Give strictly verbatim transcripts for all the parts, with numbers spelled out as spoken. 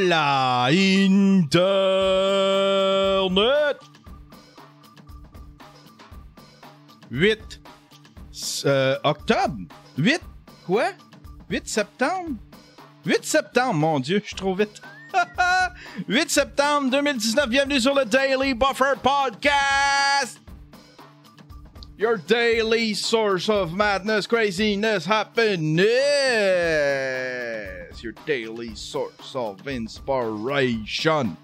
Hola, Internet! huit euh, octobre? huit? Quoi? huit septembre? huit septembre, mon Dieu, je suis trop vite. huit septembre deux mille dix-neuf, bienvenue sur le Daily Buffer Podcast! Your daily source of madness, craziness, happiness! Your daily source of inspiration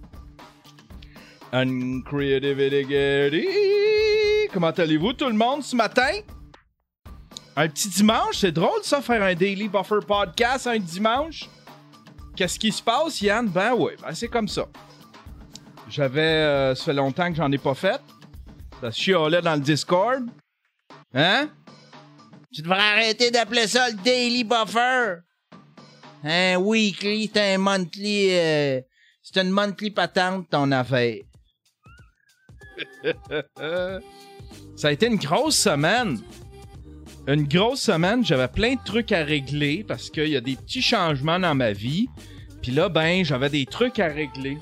and creativity. Comment allez-vous tout le monde ce matin? Un petit dimanche, c'est drôle ça, faire un Daily Buffer Podcast un dimanche. Qu'est-ce qui se passe, Yann? Ben oui, ben c'est comme ça. J'avais... Euh, ça fait longtemps que j'en ai pas fait. Ça se chialait dans le Discord. Hein? Tu devrais arrêter d'appeler ça le Daily Buffer. Un weekly, c'est un monthly... Euh, c'est une monthly patente, ton affaire. Ça a été une grosse semaine. Une grosse semaine, j'avais plein de trucs à régler parce qu'il y a des petits changements dans ma vie. Puis là, ben, j'avais des trucs à régler.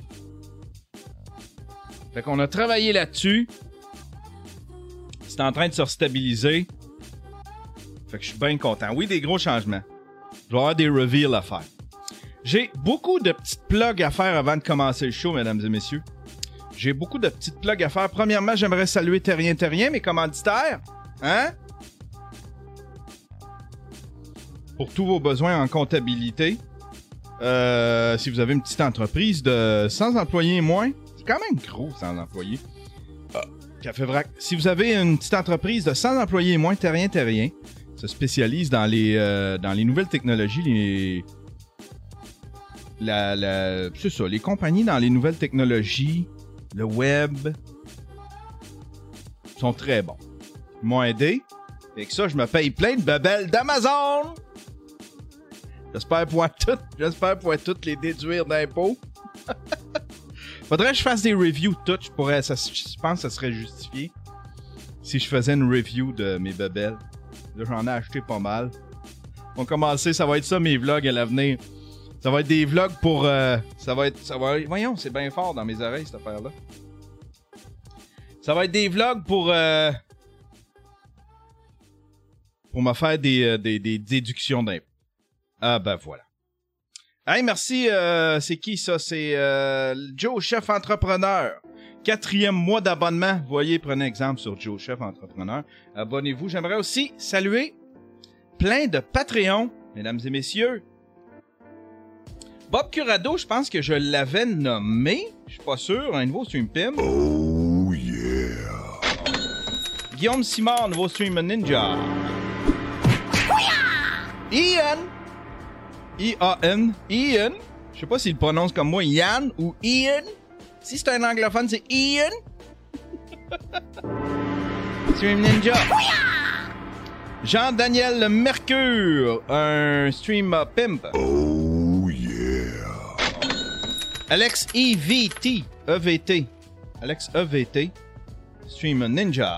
Fait qu'on a travaillé là-dessus. C'est en train de se restabiliser. Fait que je suis bien content. Oui, des gros changements. Je vais avoir des reveals à faire. J'ai beaucoup de petites plugs à faire avant de commencer le show, mesdames et messieurs. J'ai beaucoup de petites plugs à faire. Premièrement, j'aimerais saluer Terrien Terrien, mes commanditaires. Hein? Pour tous vos besoins en comptabilité. Euh, si vous avez une petite entreprise de cent employés et moins, c'est quand même gros, cent employés. Ah, Café Vrac. Si vous avez une petite entreprise de cent employés et moins, Terrien Terrien se spécialise dans les, euh, dans les nouvelles technologies, les... La, la, c'est ça, les compagnies dans les nouvelles technologies, le web, sont très bons. Ils m'ont aidé. Et que ça, je me paye plein de babelles d'Amazon. J'espère pouvoir toutes, j'espère pouvoir toutes les déduire d'impôts. Faudrait que je fasse des reviews de toutes. Je pourrais, ça, je pense que ça serait justifié si je faisais une review de mes babelles. Là, j'en ai acheté pas mal. On va commencer, ça va être ça mes vlogs à l'avenir. Ça va être des vlogs pour... Euh, ça va être... Ça va, voyons, c'est bien fort dans mes oreilles, cette affaire-là. Ça va être des vlogs pour... Euh, pour me faire des, euh, des, des déductions d'impôts. Ah ben voilà. Hey, merci. Euh, c'est qui ça? C'est euh, Joe Chef Entrepreneur. Quatrième mois d'abonnement. Vous voyez, prenez exemple sur Joe Chef Entrepreneur. Abonnez-vous. J'aimerais aussi saluer plein de Patreons, mesdames et messieurs. Bob Curado, je pense que je l'avais nommé. Je suis pas sûr. Un nouveau stream Pim. Oh yeah. Guillaume Simard, nouveau stream Ninja. Ian. I A N. Ian. Je sais pas s'il le prononce comme moi, Yann ou Ian. Si c'est un anglophone, c'est Ian. Stream Ninja. Jean-Daniel Le Mercure, un stream uh, pimp. Oh yeah. Alex E V T. E V T. Alex E V T. Stream Ninja.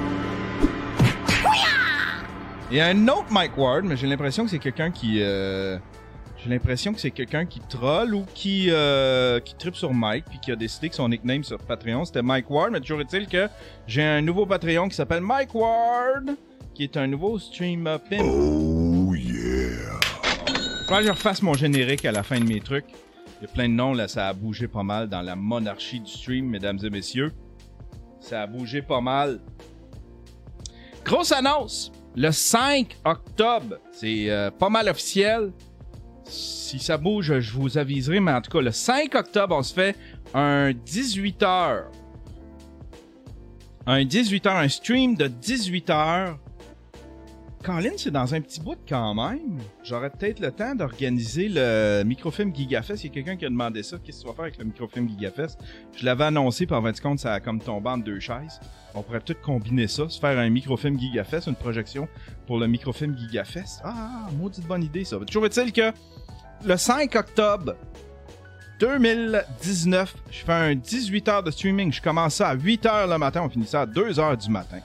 Il y a un autre Mike Ward, mais j'ai l'impression que c'est quelqu'un qui... Euh... J'ai l'impression que c'est quelqu'un qui troll ou qui, euh, qui trippe sur Mike puis qui a décidé que son nickname sur Patreon c'était Mike Ward. Mais toujours est-il que j'ai un nouveau Patreon qui s'appelle Mike Ward, qui est un nouveau stream uh, pimp. Oh yeah. Quand je refasse mon générique à la fin de mes trucs, il y a plein de noms là, ça a bougé pas mal dans la monarchie du stream, mesdames et messieurs. Ça a bougé pas mal. Grosse annonce! Le cinq octobre, c'est euh, pas mal officiel. Si ça bouge, je vous aviserai, mais en tout cas, le cinq octobre, on se fait un dix-huit heures. Un dix-huit heures, un stream de dix-huit heures. Colin, c'est dans un petit bout quand même. J'aurais peut-être le temps d'organiser le Microfilm Gigafest. Il y a quelqu'un qui a demandé ça. Qu'est-ce que tu vas faire avec le Microfilm Gigafest? Je l'avais annoncé, puis en vingt compte, ça a comme tombé en deux chaises. On pourrait peut-être combiner ça, se faire un Microfilm Gigafest, une projection pour le Microfilm Gigafest. Ah, maudite bonne idée, ça. Toujours est-il que le cinq octobre deux mille dix-neuf, je fais un dix-huit heures de streaming. Je commence ça à huit heures le matin, on finit ça à deux heures du matin.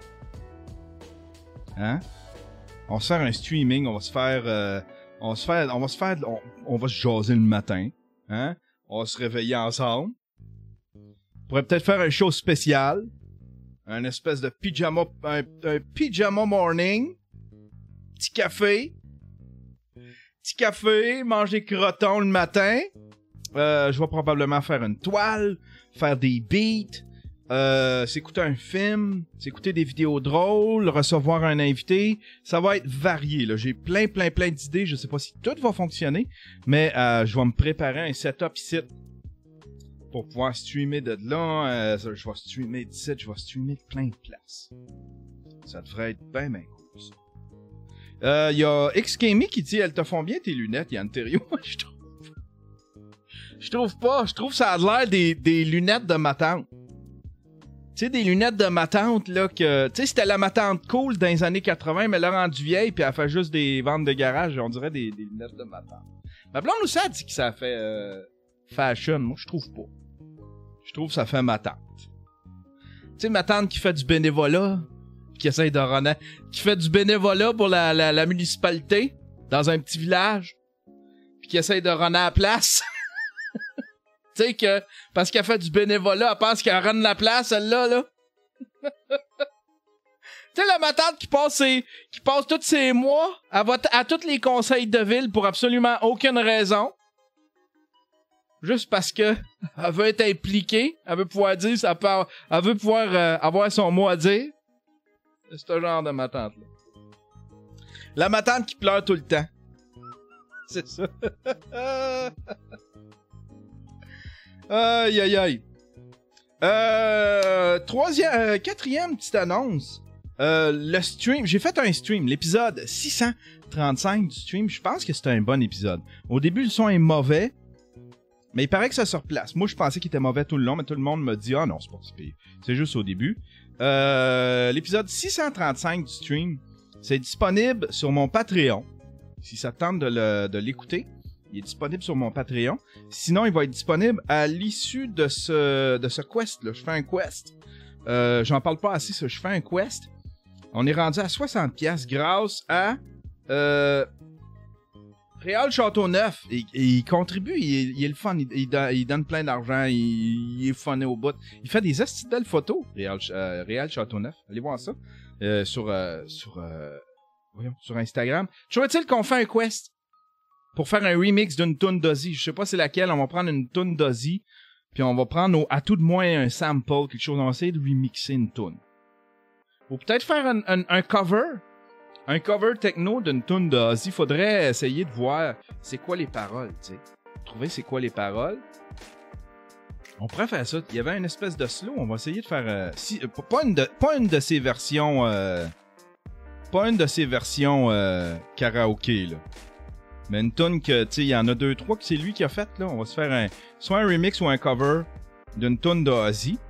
Hein? On va se faire un streaming, on va se faire... Euh, on va se faire... On va se faire... On, on va se jaser le matin. Hein? On va se réveiller ensemble. On pourrait peut-être faire un show spécial. Un espèce de pyjama... Un, un pyjama morning. Petit café. Petit café, manger crotons le matin. Euh, je vais probablement faire une toile, faire des beats, euh, s'écouter un film, s'écouter des vidéos drôles, recevoir un invité. Ça va être varié, là. J'ai plein, plein, plein d'idées. Je sais pas si tout va fonctionner, mais euh, je vais me préparer un setup ici pour pouvoir streamer de là. Euh, je vais streamer d'ici, je vais streamer de plein de places. Ça devrait être bien, bien cool, ça. Il euh, y a Xkami qui dit « Elles te font bien tes lunettes, Yann Terriot. » Je trouve... Je trouve pas. Je trouve que ça a l'air des, des lunettes de ma tante. Tu sais, des lunettes de ma tante, là, que... Tu sais, c'était la ma tante cool dans les années quatre-vingts, mais elle l'a rendue vieille, puis elle fait juste des ventes de garage. On dirait des, des lunettes de ma tante. Ma blonde aussi a dit que ça fait euh, fashion. Moi, je trouve pas. Je trouve que ça fait ma tante. Tu sais, ma tante qui fait du bénévolat, qui essaye de runner, qui fait du bénévolat pour la, la, la municipalité, dans un petit village, puis qui essaye de runner à la place. Tu sais que, parce qu'elle fait du bénévolat, elle pense qu'elle run la place, celle-là, là. Tu sais, la ma tante qui passe ses, qui passe tous ses mois, elle va t- à tous les conseils de ville pour absolument aucune raison. Juste parce que elle veut être impliquée, elle veut pouvoir dire, ça peut, elle veut pouvoir euh, avoir son mot à dire. C'est ce genre de ma tante, là. La ma tante qui pleure tout le temps. C'est ça. Aïe, aïe, aïe. Euh, troisième, euh, quatrième petite annonce. Euh, le stream, j'ai fait un stream, l'épisode six cent trente-cinq du stream. Je pense que c'était un bon épisode. Au début, le son est mauvais, mais il paraît que ça se replace. Moi, je pensais qu'il était mauvais tout le long, mais tout le monde me dit « Ah non, c'est pas si pire. C'est juste au début. Euh, » L'épisode six cent trente-cinq du stream, c'est disponible sur mon Patreon. Si ça te tente de, le, de l'écouter. Il est disponible sur mon Patreon. Sinon, il va être disponible à l'issue de ce, de ce quest, là. Je fais un quest. Euh, j'en parle pas assez, ça. Je fais un quest. On est rendu à soixante piastres grâce à euh, Réal Châteauneuf. Et, et il contribue, il, il est le fun. Il, il, donne, il donne plein d'argent. Il, il est funné au bout. Il fait des esti de belles photos, Réal, euh, Réal Châteauneuf. Allez voir ça. Euh, sur, euh, sur, euh, voyons, sur Instagram. Trouve-t-il qu'on fait un quest? Pour faire un remix d'une toune d'Ozzy. Je sais pas c'est laquelle. On va prendre une toune d'Ozzy. Puis on va prendre au, à tout de moins un sample, quelque chose. On va essayer de remixer une toune. Ou peut-être faire un, un, un cover. Un cover techno d'une toune d'Ozzy. Faudrait essayer de voir c'est quoi les paroles, tu sais. Trouver c'est quoi les paroles. On pourrait faire ça. Il y avait une espèce de slow. On va essayer de faire... Euh, si, euh, pas, une de, pas une de ces versions... Euh, pas une de ces versions euh, karaoké, là. Mais une toune que, tu sais, il y en a deux, trois que c'est lui qui a fait, là. On va se faire un, soit un remix ou un cover d'une toune d'Ozzy.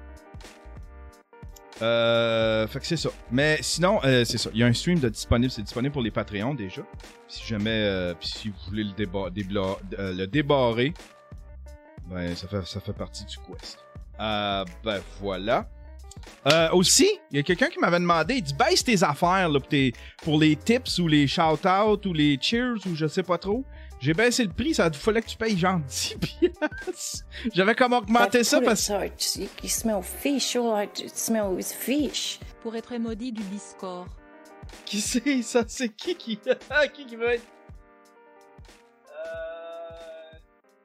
Euh, fait que c'est ça. Mais sinon, euh, c'est ça. Il y a un stream de disponible. C'est disponible pour les Patreons, déjà. Si jamais, euh, puis si vous voulez le, déba- débla- euh, le débarrer, ben, ça fait, ça fait partie du quest. Euh, ben, voilà. Euh, aussi, il y a quelqu'un qui m'avait demandé, il dit baisse tes affaires là, pour, tes, pour les tips ou les shout-outs ou les cheers ou je sais pas trop. J'ai baissé le prix, ça fallait que tu payes genre dix piastres. J'avais comme augmenté ça parce que... You smell fish, like you smell with fish. Pour être maudit du Discord. Qui c'est ça? C'est qui qui... qui qui veut être... Euh...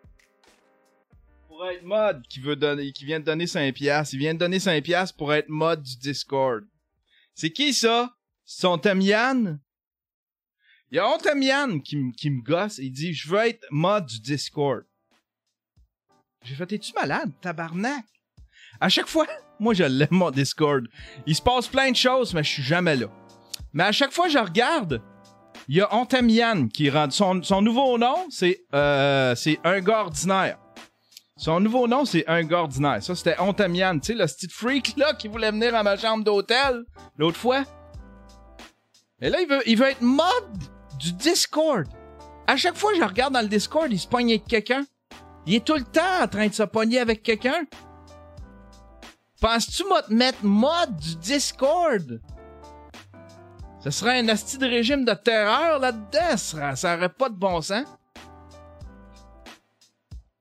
Pour être mod, qui veut donner, qui vient de donner cinq piastres. Il vient de donner cinq piastres pour être mod du Discord. C'est qui ça? C'est son thème Yann? Il y a un thème Yann qui, m- qui me gosse. Il dit, je veux être mod du Discord. J'ai fait, es-tu malade? Tabarnak! À chaque fois, moi je l'aime mon Discord. Il se passe plein de choses, mais je suis jamais là. Mais à chaque fois que je regarde, il y a Ontem Yann qui rentre. Son, son nouveau nom, c'est euh, c'est un gars ordinaire. Son nouveau nom, c'est un gars ordinaire. Ça, c'était Ontem Yann. Tu sais, le petit freak là qui voulait venir à ma chambre d'hôtel l'autre fois. Et là, il veut, il veut être mod du Discord. À chaque fois que je regarde dans le Discord, il se pogne avec quelqu'un. Il est tout le temps en train de se pogner avec quelqu'un. Penses-tu moi te mettre mod du Discord? Ce serait un asti de régime de terreur là-dedans. Ça, ça aurait pas de bon sens.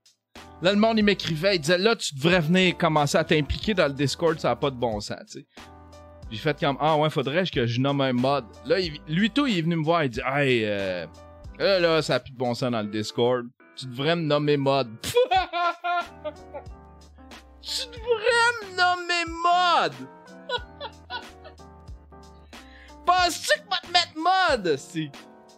Là, le monde, il m'écrivait, il disait, là, tu devrais venir commencer à t'impliquer dans le Discord, ça n'a pas de bon sens, tu sais. J'ai fait comme, ah ouais, faudrait que je nomme un mod. Là, il, lui tout, il est venu me voir, il dit, hey, euh, là, là, ça n'a plus de bon sens dans le Discord. Tu devrais me nommer mod. Tu devrais me nommer mod! Penses-tu que va te mettre mod? Si.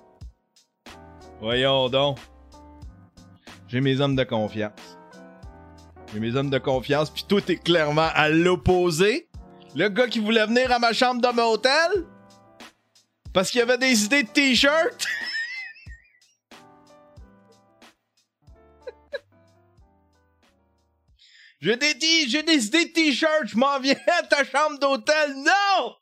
Voyons donc. J'ai mes hommes de confiance. J'ai mes hommes de confiance, pis tout est clairement à l'opposé. Le gars qui voulait venir à ma chambre de mon hôtel parce qu'il y avait des idées de t-shirt. J'ai des, t- j'ai des idées de t-shirt, je m'en viens à ta chambre d'hôtel. Non!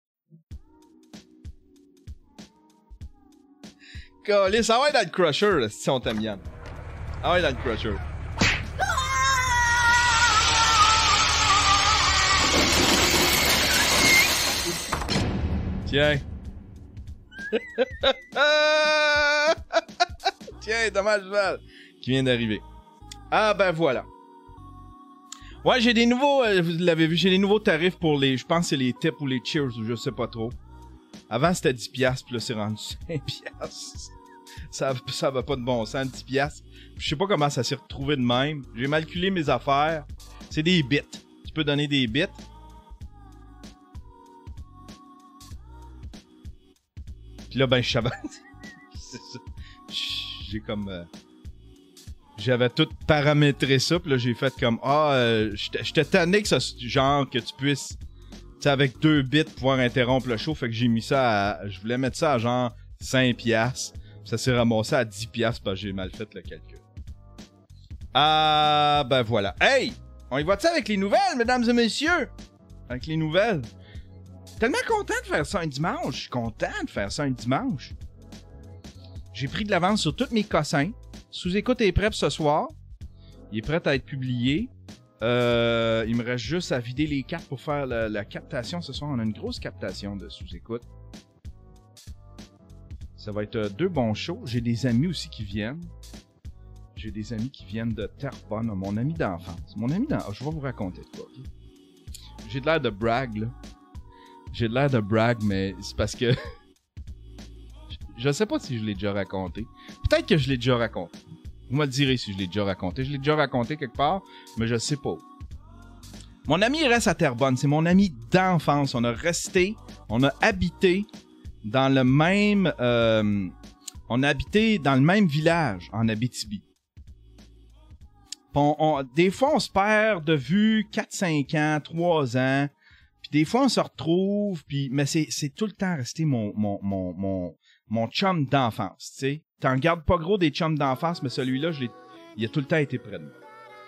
Calé, ça va être dans le Crusher, là, si on t'aime bien. Ah ouais, dans le Crusher. Tiens. Tiens, dommage mal. Qui vient d'arriver. Ah ben voilà. Ouais, j'ai des nouveaux, euh, vous l'avez vu, j'ai des nouveaux tarifs pour les, je pense que c'est les tips ou les cheers, ou je sais pas trop. Avant c'était dix piastres, puis là c'est rendu cinq piastres. Ça, ça va pas de bon sens, dix piastres. Je sais pas comment ça s'est retrouvé de même. J'ai mal calculé mes affaires. C'est des bits. Tu peux donner des bits. Puis là, ben, je savais. C'est ça. J'ai comme. Euh... J'avais tout paramétré ça. Puis là, j'ai fait comme. Ah, euh, j'étais tanné que ça. Genre, que tu puisses. Tu sais, avec deux bits, pouvoir interrompre le show. Fait que j'ai mis ça à. Je voulais mettre ça à genre cinq piastres. Ça s'est ramassé à dix piastres parce que j'ai mal fait le calcul. Ah, ben voilà. Hey! On y va-tu avec les nouvelles, mesdames et messieurs? Avec les nouvelles. Tellement content de faire ça un dimanche. Je suis content de faire ça un dimanche. J'ai pris de l'avance sur tous mes cossins. Sous-écoute est prêt pour ce soir. Il est prêt à être publié. Euh, il me reste juste à vider les cartes pour faire la, la captation. Ce soir, on a une grosse captation de sous-écoute. Ça va être euh, deux bons shows. J'ai des amis aussi qui viennent. J'ai des amis qui viennent de Terrebonne. Mon ami d'enfance. Mon ami d'enfance. Je vais vous raconter de quoi. Okay? J'ai de l'air de brag, là. J'ai de l'air de brag, mais c'est parce que... je sais pas si je l'ai déjà raconté. Peut-être que je l'ai déjà raconté. Vous me le direz si je l'ai déjà raconté. Je l'ai déjà raconté quelque part, mais je sais pas. Mon ami il reste à Terrebonne. C'est mon ami d'enfance. On a resté, on a habité dans le même... Euh, on a habité dans le même village en Abitibi. On, on, des fois, on se perd de vue quatre cinq ans, trois ans... Des fois, on se retrouve, puis mais c'est, c'est tout le temps resté mon, mon, mon, mon, mon chum d'enfance, tu sais. T'en gardes pas gros des chums d'enfance, mais celui-là, je l'ai, il a tout le temps été près de moi.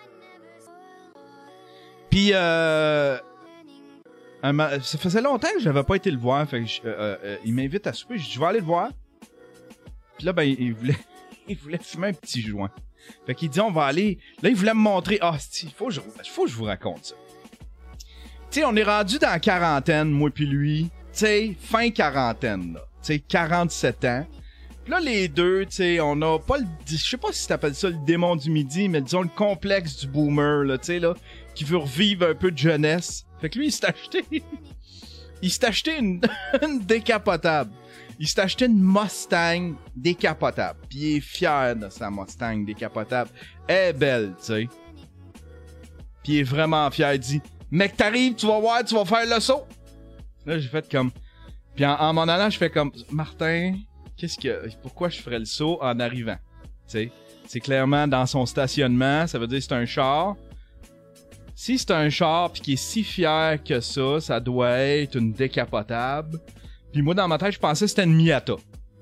Puis, euh, un, ça faisait longtemps que j'avais pas été le voir, fait que je, euh, euh, il m'invite à souper, je dis, je vais aller le voir. Puis là, ben, il voulait, il voulait fumer un petit joint. Fait qu'il dit, on va aller, là, il voulait me montrer, ah, il faut, faut que je vous raconte ça. Tu sais, on est rendu dans la quarantaine, moi pis lui. Tu sais, fin quarantaine, là. Tu sais, quarante-sept ans. Pis là, les deux, tu sais, on a pas le... Je sais pas si t'appelles ça le démon du midi, mais disons le complexe du boomer, là, tu sais, là, qui veut revivre un peu de jeunesse. Fait que lui, il s'est acheté... il s'est acheté une... une décapotable. Il s'est acheté une Mustang décapotable. Pis il est fier de sa Mustang décapotable. Elle est belle, tu sais. Pis il est vraiment fier, il dit... Mec, t'arrives, tu vas voir, tu vas faire le saut. Là, j'ai fait comme... Puis en, en m'en allant, je fais comme... Martin, qu'est-ce que... Pourquoi je ferais le saut en arrivant? Tu sais, c'est clairement dans son stationnement, ça veut dire que c'est un char. Si c'est un char pis qu'il est si fier que ça, ça doit être une décapotable. Puis moi, dans ma tête, je pensais que c'était une Miata.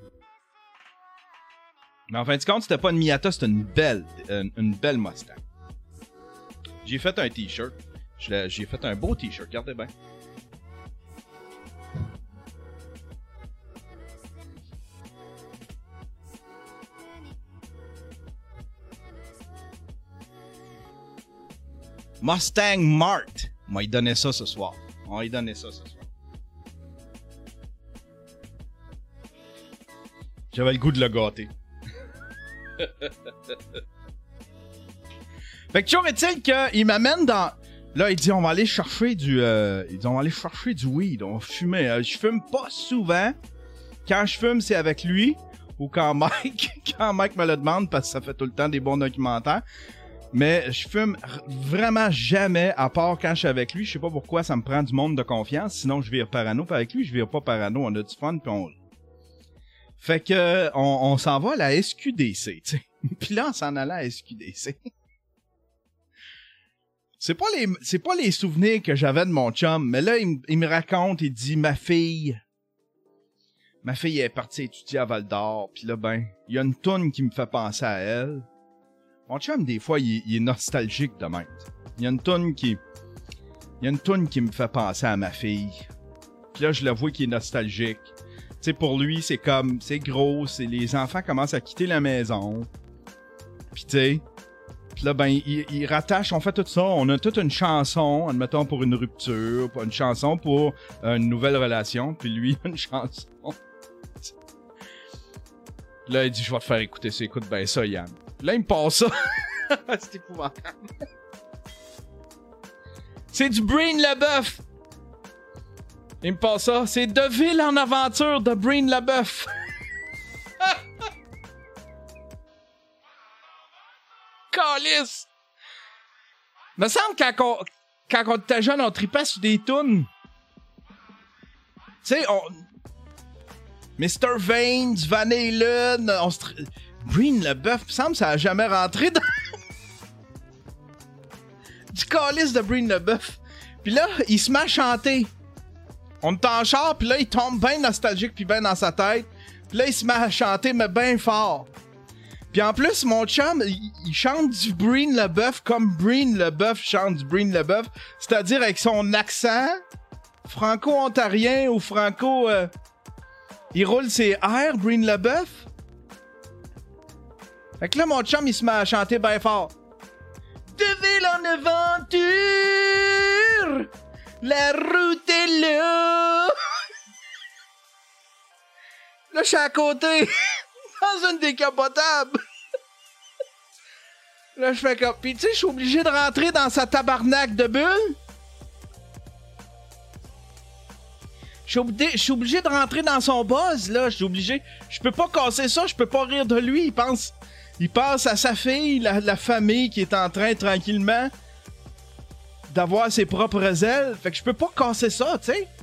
Mais en fin de compte, c'était pas une Miata, c'était une belle, une, une belle Mustang. J'ai fait un t-shirt. J'ai fait un beau t-shirt, regardez bien. Mustang Mart. On va lui donner ça ce soir. On va lui donner ça ce soir. J'avais le goût de le gâter. Fait que toujours est-il qu'il m'amène dans... Là, il dit, on va aller chercher du... Euh... Il dit, on va aller chercher du weed, on va fumer. Euh, je fume pas souvent. Quand je fume, c'est avec lui. Ou quand Mike... quand Mike me le demande, parce que ça fait tout le temps des bons documentaires. Mais je fume vraiment jamais, à part quand je suis avec lui. Je sais pas pourquoi ça me prend du monde de confiance. Sinon, je vire parano. Puis avec lui, je vire pas parano. On a du fun, puis on... Fait que on, on s'en va à la S Q D C, tu sais. Puis là, on s'en allait à la S Q D C. C'est pas les c'est pas les souvenirs que j'avais de mon chum, mais là, il, m- il me raconte, il dit, ma fille... Ma fille est partie étudier à Val-d'Or, puis là, ben, il y a une toune qui me fait penser à elle. Mon chum, des fois, il, il est nostalgique de même. Il y a une toune qui... Il y a une toune qui me fait penser à ma fille. Puis là, je le vois qu'il est nostalgique. Tu sais, pour lui, c'est comme... C'est gros, c'est les enfants commencent à quitter la maison. Puis tu sais... Puis là, ben, il, il rattache, on fait tout ça. On a toute une chanson, admettons, pour une rupture, une chanson pour euh, une nouvelle relation. Puis lui, une chanson. Là, il dit, je vais te faire écouter ça. Écoute ben ça, Yann. Là, il me passe ça. C'est épouvantable. C'est du Breen LeBeuf. Il me passe ça. C'est De Ville en aventure de Breen LeBeuf. Calice! Me semble quand on, quand on était jeune, on tripait sur des tunes. Tu sais, on... mister Veins, Van Halen, on se... Tri... Breen LeBeuf, me semble que ça a jamais rentré dans... du calice de Breen LeBeuf. Puis là, il se met à chanter. On est en char, puis là, il tombe bien nostalgique, puis bien dans sa tête. Puis là, il se met à chanter, mais bien fort. Puis en plus, mon chum, il, il chante du Breen LeBeuf comme Breen LeBeuf chante du Breen LeBeuf. C'est-à-dire avec son accent franco-ontarien ou franco... Euh, il roule ses airs, Breen LeBeuf. Fait que là, mon chum, il se met à chanter bien fort. De ville en aventure, la route est là. Là, je suis à côté, dans une décapotable. Là, je fais comme... Pis tu sais, je suis obligé de rentrer dans sa tabarnak de bulle. Je suis obligé de rentrer dans son buzz, là. Je suis obligé... Je peux pas casser ça, je peux pas rire de lui. Il pense... Il pense à sa fille, la, la famille qui est en train, tranquillement, d'avoir ses propres ailes. Fait que je peux pas casser ça, tu sais.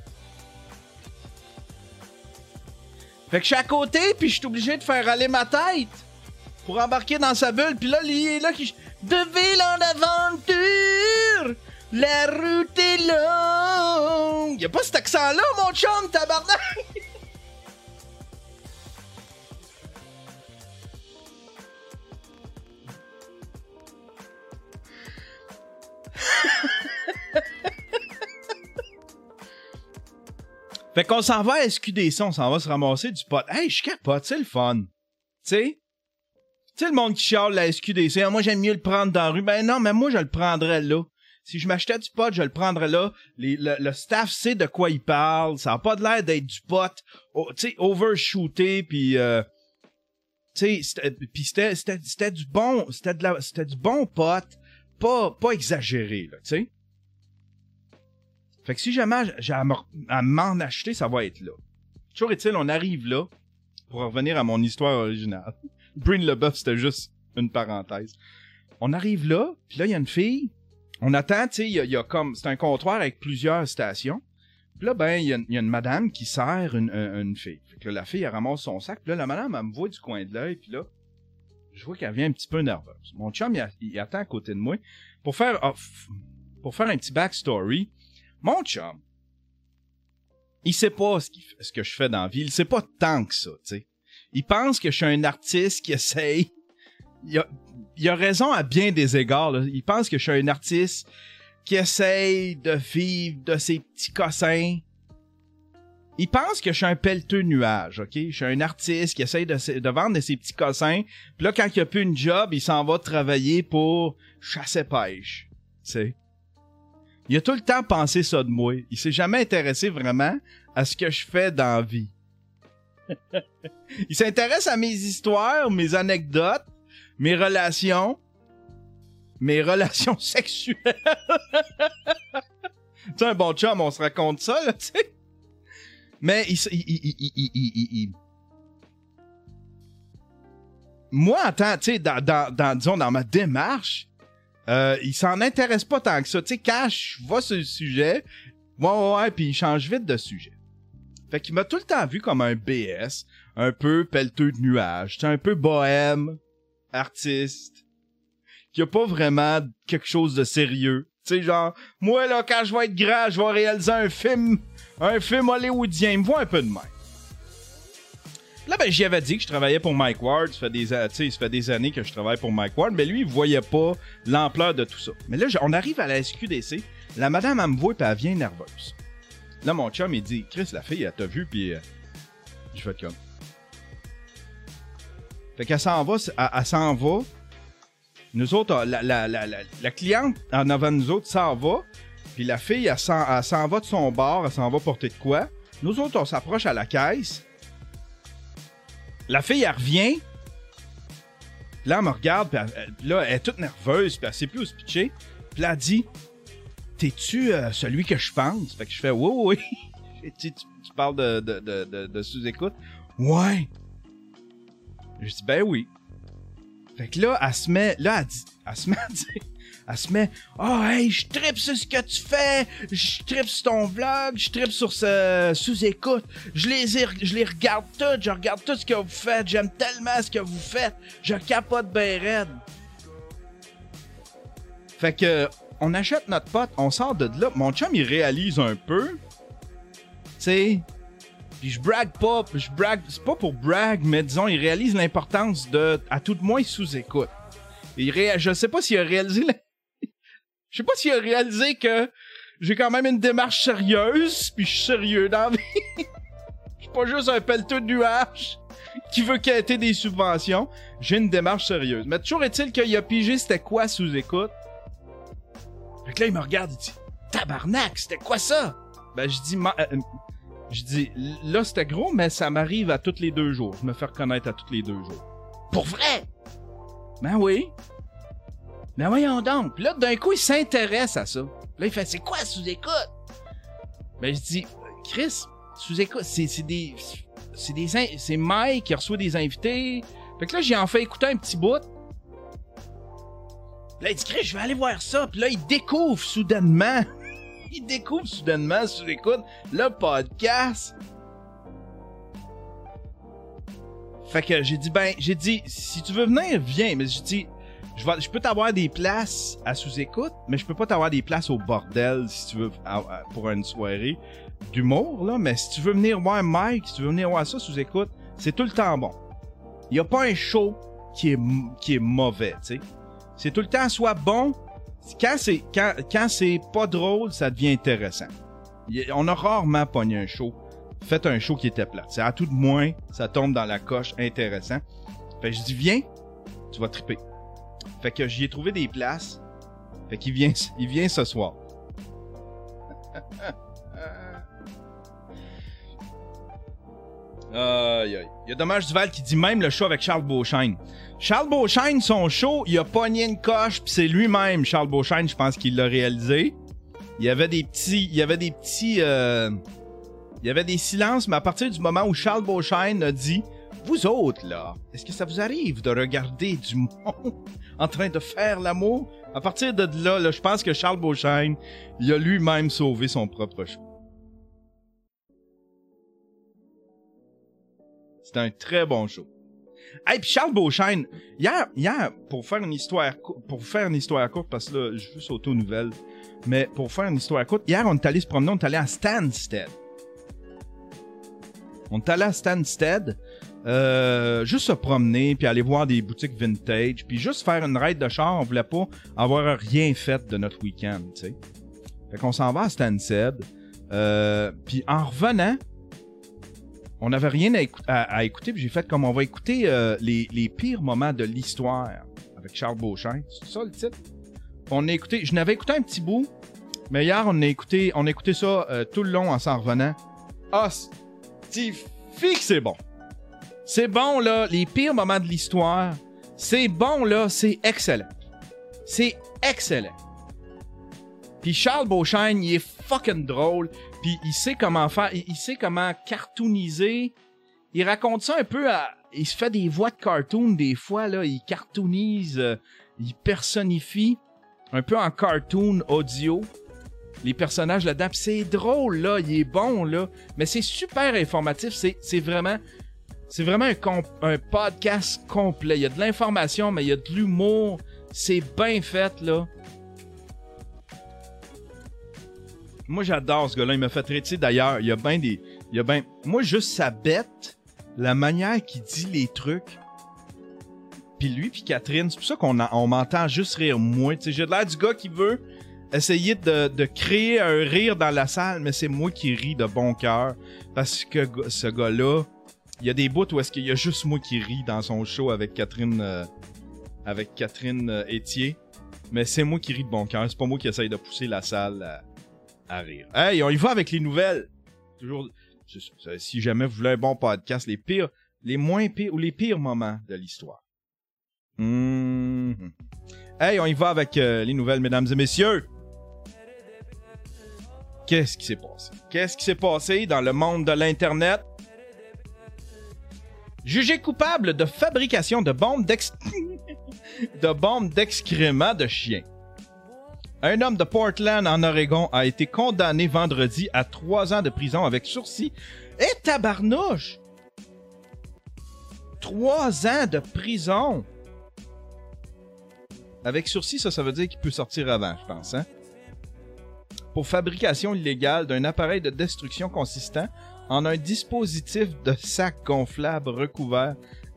Fait que je suis à côté, puis je suis obligé de faire aller ma tête pour embarquer dans sa bulle. Puis là, il est là qui... De ville en aventure, la route est longue. Y'a pas cet accent-là, mon chum, tabarnak! Fait qu'on s'en va à S Q D C, on s'en va se ramasser du pot. Hey, je capote, c'est le fun. Tu sais? Tu sais, le monde qui chiale la S Q D C, ah, moi j'aime mieux le prendre dans la rue. Ben non, mais moi je le prendrais là. Si je m'achetais du pot, je le prendrais là. Les, le, le staff sait de quoi il parle. Ça a pas de l'air d'être du pot, oh, tu sais, overshooté, pis euh, tu sais, pis c'était, c'était, c'était du bon, c'était de la, c'était du bon pot, pas, pas exagéré, là, tu sais. Fait que si jamais j'ai à m'en acheter, ça va être là. Toujours est-il, on arrive là, pour revenir à mon histoire originale. Breen LeBeuf, c'était juste une parenthèse. On arrive là, puis là, il y a une fille. On attend, tu sais, il y, y a comme... C'est un comptoir avec plusieurs stations. Puis là, ben, il y, y a une madame qui sert une, une, une fille. Fait que là, la fille, elle ramasse son sac. Puis là, la madame, elle me voit du coin de l'œil. Puis là, je vois qu'elle vient un petit peu nerveuse. Mon chum, il, il attend à côté de moi. Pour faire, oh, pour faire un petit backstory... Mon chum, il sait pas ce, qu'il, ce que je fais dans la vie. Il sait pas tant que ça, tu sais. Il pense que je suis un artiste qui essaye... Il a, il a raison à bien des égards, là. Il pense que je suis un artiste qui essaye de vivre de ses petits cossins. Il pense que je suis un pelleteux nuage, OK? Je suis un artiste qui essaye de, de vendre de ses petits cossins. Puis là, quand il a plus une job, il s'en va travailler pour chasser-pêche, tu sais. Il a tout le temps pensé ça de moi. Il s'est jamais intéressé vraiment à ce que je fais dans la vie. Il s'intéresse à mes histoires, mes anecdotes, mes relations. mes relations sexuelles. Tu sais, un bon chum, on se raconte ça, là, tu sais. Mais il, il, il, il, il, il, il... moi, attends, tu sais, dans, dans, dans, disons, dans ma démarche, euh, il s'en intéresse pas tant que ça. Tu sais, quand je vais sur le sujet, ouais, ouais, ouais, puis il change vite de sujet. Fait qu'il m'a tout le temps vu comme un B S, un peu pelleteux de nuages, tu sais, un peu bohème, artiste, qui a pas vraiment quelque chose de sérieux. Tu sais, genre, moi, là, quand je vais être grand, je vais réaliser un film, un film hollywoodien. Il me voit un peu de même. Là, ben, j'y avais dit que je travaillais pour Mike Ward. Ça fait des, ça fait des années que je travaille pour Mike Ward, mais lui, il voyait pas l'ampleur de tout ça. Mais là, on arrive à la S Q D C. La madame, elle me voit, puis elle vient nerveuse. Là, mon chum, il dit, Chris, la fille, elle t'a vu, puis euh, je fais comme. Fait qu'elle s'en va, elle, elle s'en va. Nous autres, la, la, la, la, la cliente en avant de nous autres s'en va, puis la fille, elle s'en, elle s'en va de son bar, elle s'en va porter de quoi. Nous autres, on s'approche à la caisse. La fille, elle revient. Là, elle me regarde, puis elle, là, elle est toute nerveuse, puis elle sait plus où se pitcher. Puis là, elle dit, t'es-tu euh, celui que je pense? Fait que je fais, oui, oui. tu, tu, tu parles de, de, de, de, de sous-écoute? Ouais. Je dis, ben oui. Fait que là, elle se met, là, elle, dit, elle se met à dire, elle se met, oh, hey, je trippe sur ce que tu fais, je trippe sur ton vlog, je trippe sur ce sous-écoute, je les, ai, je les regarde toutes, je regarde tout ce que vous faites, j'aime tellement ce que vous faites, je capote ben raide. Fait que, on achète notre pote, on sort de là, mon chum, il réalise un peu, tu sais. Puis je brague pas, je brague, c'est pas pour brag, mais disons, il réalise l'importance de, à tout de moins, sous-écoute. Il ré... Je sais pas s'il a réalisé, la... je sais pas s'il a réalisé que j'ai quand même une démarche sérieuse, puis je suis sérieux dans la vie. Je suis pas juste un pelleteux de nuages qui veut quêter des subventions. J'ai une démarche sérieuse. Mais toujours est-il qu'il a pigé c'était quoi sous-écoute. Fait que là, il me regarde, il dit, tabarnak, c'était quoi ça? Ben, je dis, ma... euh, Je dis, là, c'était gros, mais ça m'arrive à tous les deux jours. Je me fais reconnaître à tous les deux jours. Pour vrai? Ben oui. Ben voyons donc. Puis là, d'un coup, il s'intéresse à ça. Là, il fait, c'est quoi sous-écoute? Ben, je dis, Chris, sous-écoute, c'est, c'est des... C'est des... C'est Mike qui reçoit des invités. Fait que là, j'ai en fait écouter un petit bout. Là, il dit, Chris, je vais aller voir ça. Puis là, il découvre soudainement... Il découvre soudainement, sur l'écoute, le podcast. Fait que j'ai dit, ben, j'ai dit, si tu veux venir, viens. Mais j'ai dit, je, vais, je peux t'avoir des places à sous-écoute, mais je peux pas t'avoir des places au bordel, si tu veux, à, à, pour une soirée d'humour, là. Mais si tu veux venir voir Mike, si tu veux venir voir ça sous-écoute, c'est tout le temps bon. Il y a pas un show qui est, qui est mauvais, tu sais. C'est tout le temps soit bon. Quand c'est, quand, quand c'est pas drôle, ça devient intéressant. On a rarement pogné un show. Faites un show qui était plat. C'est à tout de moins, ça tombe dans la coche intéressant. Fait que je dis, viens, tu vas triper. Fait que j'y ai trouvé des places. Fait qu'il vient, il vient ce soir. Aïe, aïe. Il y a Dommage Duval qui dit même le show avec Charles Beauchesne. Charles Beauchesne, son show, il a pogné une coche, puis c'est lui-même, Charles Beauchesne, je pense qu'il l'a réalisé. Il y avait des petits... Il y avait des petits... Euh, il y avait des silences, mais à partir du moment où Charles Beauchesne a dit « Vous autres, là, est-ce que ça vous arrive de regarder du monde en train de faire l'amour? » À partir de là, là, je pense que Charles Beauchesne, il a lui-même sauvé son propre show. C'était un très bon show. Hey, puis Charles Beauchesne, hier, hier, pour faire une histoire, pour faire une histoire courte, parce que là, je veux sauter aux nouvelles, mais pour faire une histoire courte, hier, on est allé se promener, on est allé à Stansted. On est allé à Stansted, euh, juste se promener, puis aller voir des boutiques vintage, puis juste faire une ride de char, on voulait pas avoir rien fait de notre week-end, tu sais. Fait qu'on s'en va à Stansted, euh, puis en revenant, on n'avait rien à, écou- à, à écouter, puis j'ai fait comme on va écouter euh, les, les pires moments de l'histoire avec Charles Beauchesne. C'est ça le titre? On a écouté, je n'avais écouté un petit bout, mais hier on a écouté, on a écouté ça euh, tout le long en s'en revenant. Ah, Steve, que c'est bon. C'est bon là, les pires moments de l'histoire. C'est bon là, c'est excellent. C'est excellent. Puis Charles Beauchesne, il est fucking drôle. Puis il sait comment faire, il, il sait comment cartooniser. Il raconte ça un peu à... Il se fait des voix de cartoon des fois, là. Il cartoonise, euh, il personnifie un peu en cartoon audio les personnages là-dedans. Puis c'est drôle, là. Il est bon, là. Mais c'est super informatif. C'est, c'est vraiment... C'est vraiment un, comp- un podcast complet. Il y a de l'information, mais il y a de l'humour. C'est bien fait, là. Moi, j'adore ce gars-là. Il m'a fait traiter d'ailleurs. Il y a bien des... Il y a bien... Moi, juste sa bête, la manière qu'il dit les trucs. Puis lui, puis Catherine, c'est pour ça qu'on a... on m'entend juste rire moins. Tu sais, j'ai l'air du gars qui veut essayer de, de créer un rire dans la salle, mais c'est moi qui ris de bon cœur. Parce que ce gars-là, il y a des bouts où est-ce qu'il y a juste moi qui ris dans son show avec Catherine... Euh, avec Catherine euh, Etier. Mais c'est moi qui ris de bon cœur. C'est pas moi qui essaye de pousser la salle à... à rire. Hey, on y va avec les nouvelles. Toujours, si jamais vous voulez un bon podcast, les pires, les moins pires ou les pires moments de l'histoire. Mm-hmm. Hey, on y va avec euh, les nouvelles, mesdames et messieurs. Qu'est-ce qui s'est passé? Qu'est-ce qui s'est passé dans le monde de l'Internet? Jugé coupable de fabrication de bombes d'ex... de bombes d'excréments de chiens. Un homme de Portland, en Oregon, a été condamné vendredi à trois ans de prison avec sursis. Et tabarnouche! Trois ans de prison! Avec sursis, ça, ça veut dire qu'il peut sortir avant, je pense, hein? Pour fabrication illégale d'un appareil de destruction consistant en un dispositif de sac gonflable recouvert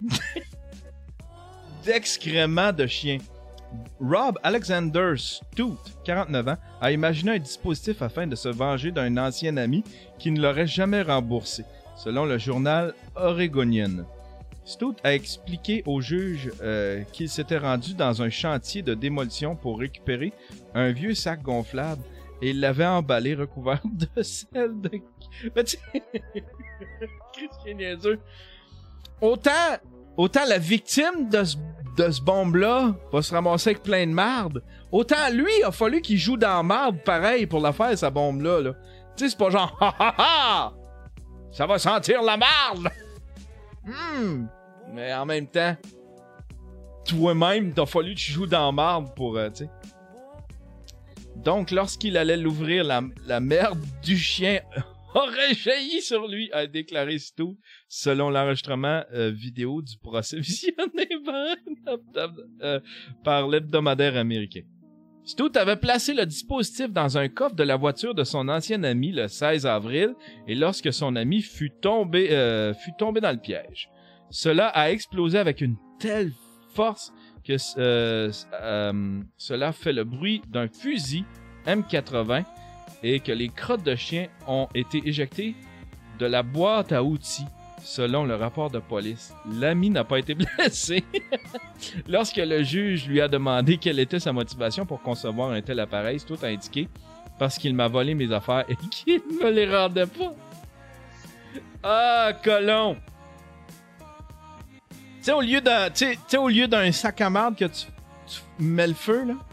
d'excréments de chiens. Rob Alexander Stout, quarante-neuf ans, a imaginé un dispositif afin de se venger d'un ancien ami qui ne l'aurait jamais remboursé, selon le journal Oregonian. Stout a expliqué au juge euh, qu'il s'était rendu dans un chantier de démolition pour récupérer un vieux sac gonflable et il l'avait emballé recouvert de sel de... Mais tu sais... Christian niaiseux. Autant... Autant la victime de ce, de ce bombe-là va se ramasser avec plein de marde, autant lui, il a fallu qu'il joue dans la marde pareil pour la faire, sa bombe-là. Là. Tu sais, c'est pas genre « Ha ha ha! Ça va sentir la marde! » Hmm. Mais en même temps, toi-même, t'as fallu que tu joues dans la marde pour... Euh, tu sais. Donc, lorsqu'il allait l'ouvrir, la, la merde du chien... aurait jailli sur lui, a déclaré Stout, selon l'enregistrement euh, vidéo du procès visionné par, euh, par l'hebdomadaire américain. Stout avait placé le dispositif dans un coffre de la voiture de son ancien ami le seize avril, et lorsque son ami fut tombé, euh, fut tombé dans le piège. Cela a explosé avec une telle force que euh, euh, cela fait le bruit d'un fusil M quatre-vingts et que les crottes de chien ont été éjectées de la boîte à outils, selon le rapport de police. L'ami n'a pas été blessé. Lorsque le juge lui a demandé quelle était sa motivation pour concevoir un tel appareil, Stout a indiqué « parce qu'il m'a volé mes affaires et qu'il me les rendait pas. » Ah, colon! Tu sais, au lieu d'un, tu sais, au lieu d'un sac à marde que tu, tu mets le feu, là,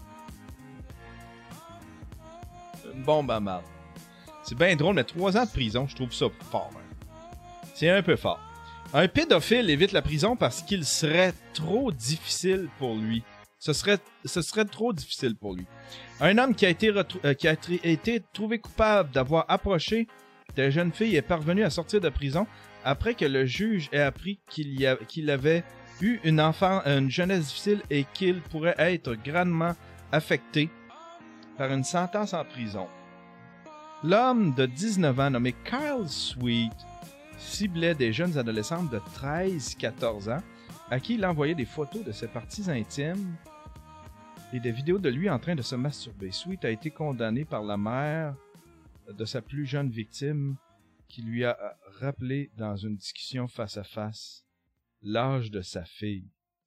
une bombe à marde. C'est bien drôle, mais trois ans de prison, je trouve ça fort. Hein. C'est un peu fort. Un pédophile évite la prison parce qu'il serait trop difficile pour lui. Ce serait, ce serait trop difficile pour lui. Un homme qui a été, retrou- euh, qui a tr- été trouvé coupable d'avoir approché des jeunes filles est parvenu à sortir de prison après que le juge ait appris qu'il, y a, qu'il avait eu une, enfant, une jeunesse difficile et qu'il pourrait être grandement affecté par une sentence en prison. L'homme de dix-neuf ans nommé Kyle Sweet ciblait des jeunes adolescentes de treize à quatorze ans à qui il envoyait des photos de ses parties intimes et des vidéos de lui en train de se masturber. Sweet a été condamné par la mère de sa plus jeune victime qui lui a rappelé dans une discussion face à face l'âge de sa fille.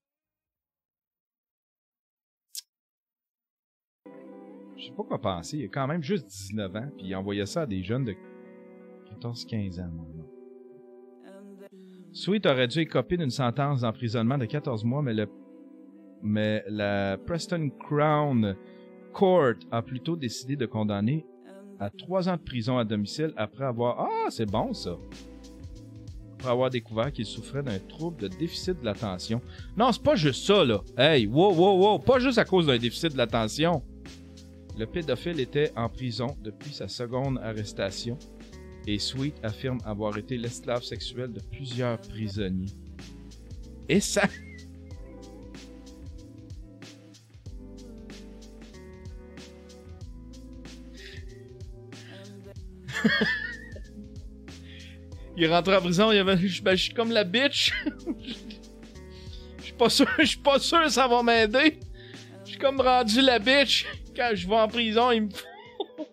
Je sais pas quoi penser. Il a quand même juste dix-neuf ans, puis il envoyait ça à des jeunes de quatorze à quinze ans. Sweet aurait dû écoper d'une sentence d'emprisonnement de quatorze mois, mais, le... mais la Preston Crown Court a plutôt décidé de condamner à trois ans de prison à domicile après avoir... Ah, c'est bon ça! Après avoir découvert qu'il souffrait d'un trouble de déficit de l'attention. Non, c'est pas juste ça, là. Hey, wow, wow, wow, pas juste à cause d'un déficit de l'attention. Le pédophile était en prison depuis sa seconde arrestation et Sweet affirme avoir été l'esclave sexuel de plusieurs prisonniers. Et ça... Il est rentré en prison, il avait... je, ben, je suis comme la bitch. Je suis pas sûr, je suis pas sûr que ça va m'aider. Je suis comme rendu la bitch. Quand je vais en prison, il me faut...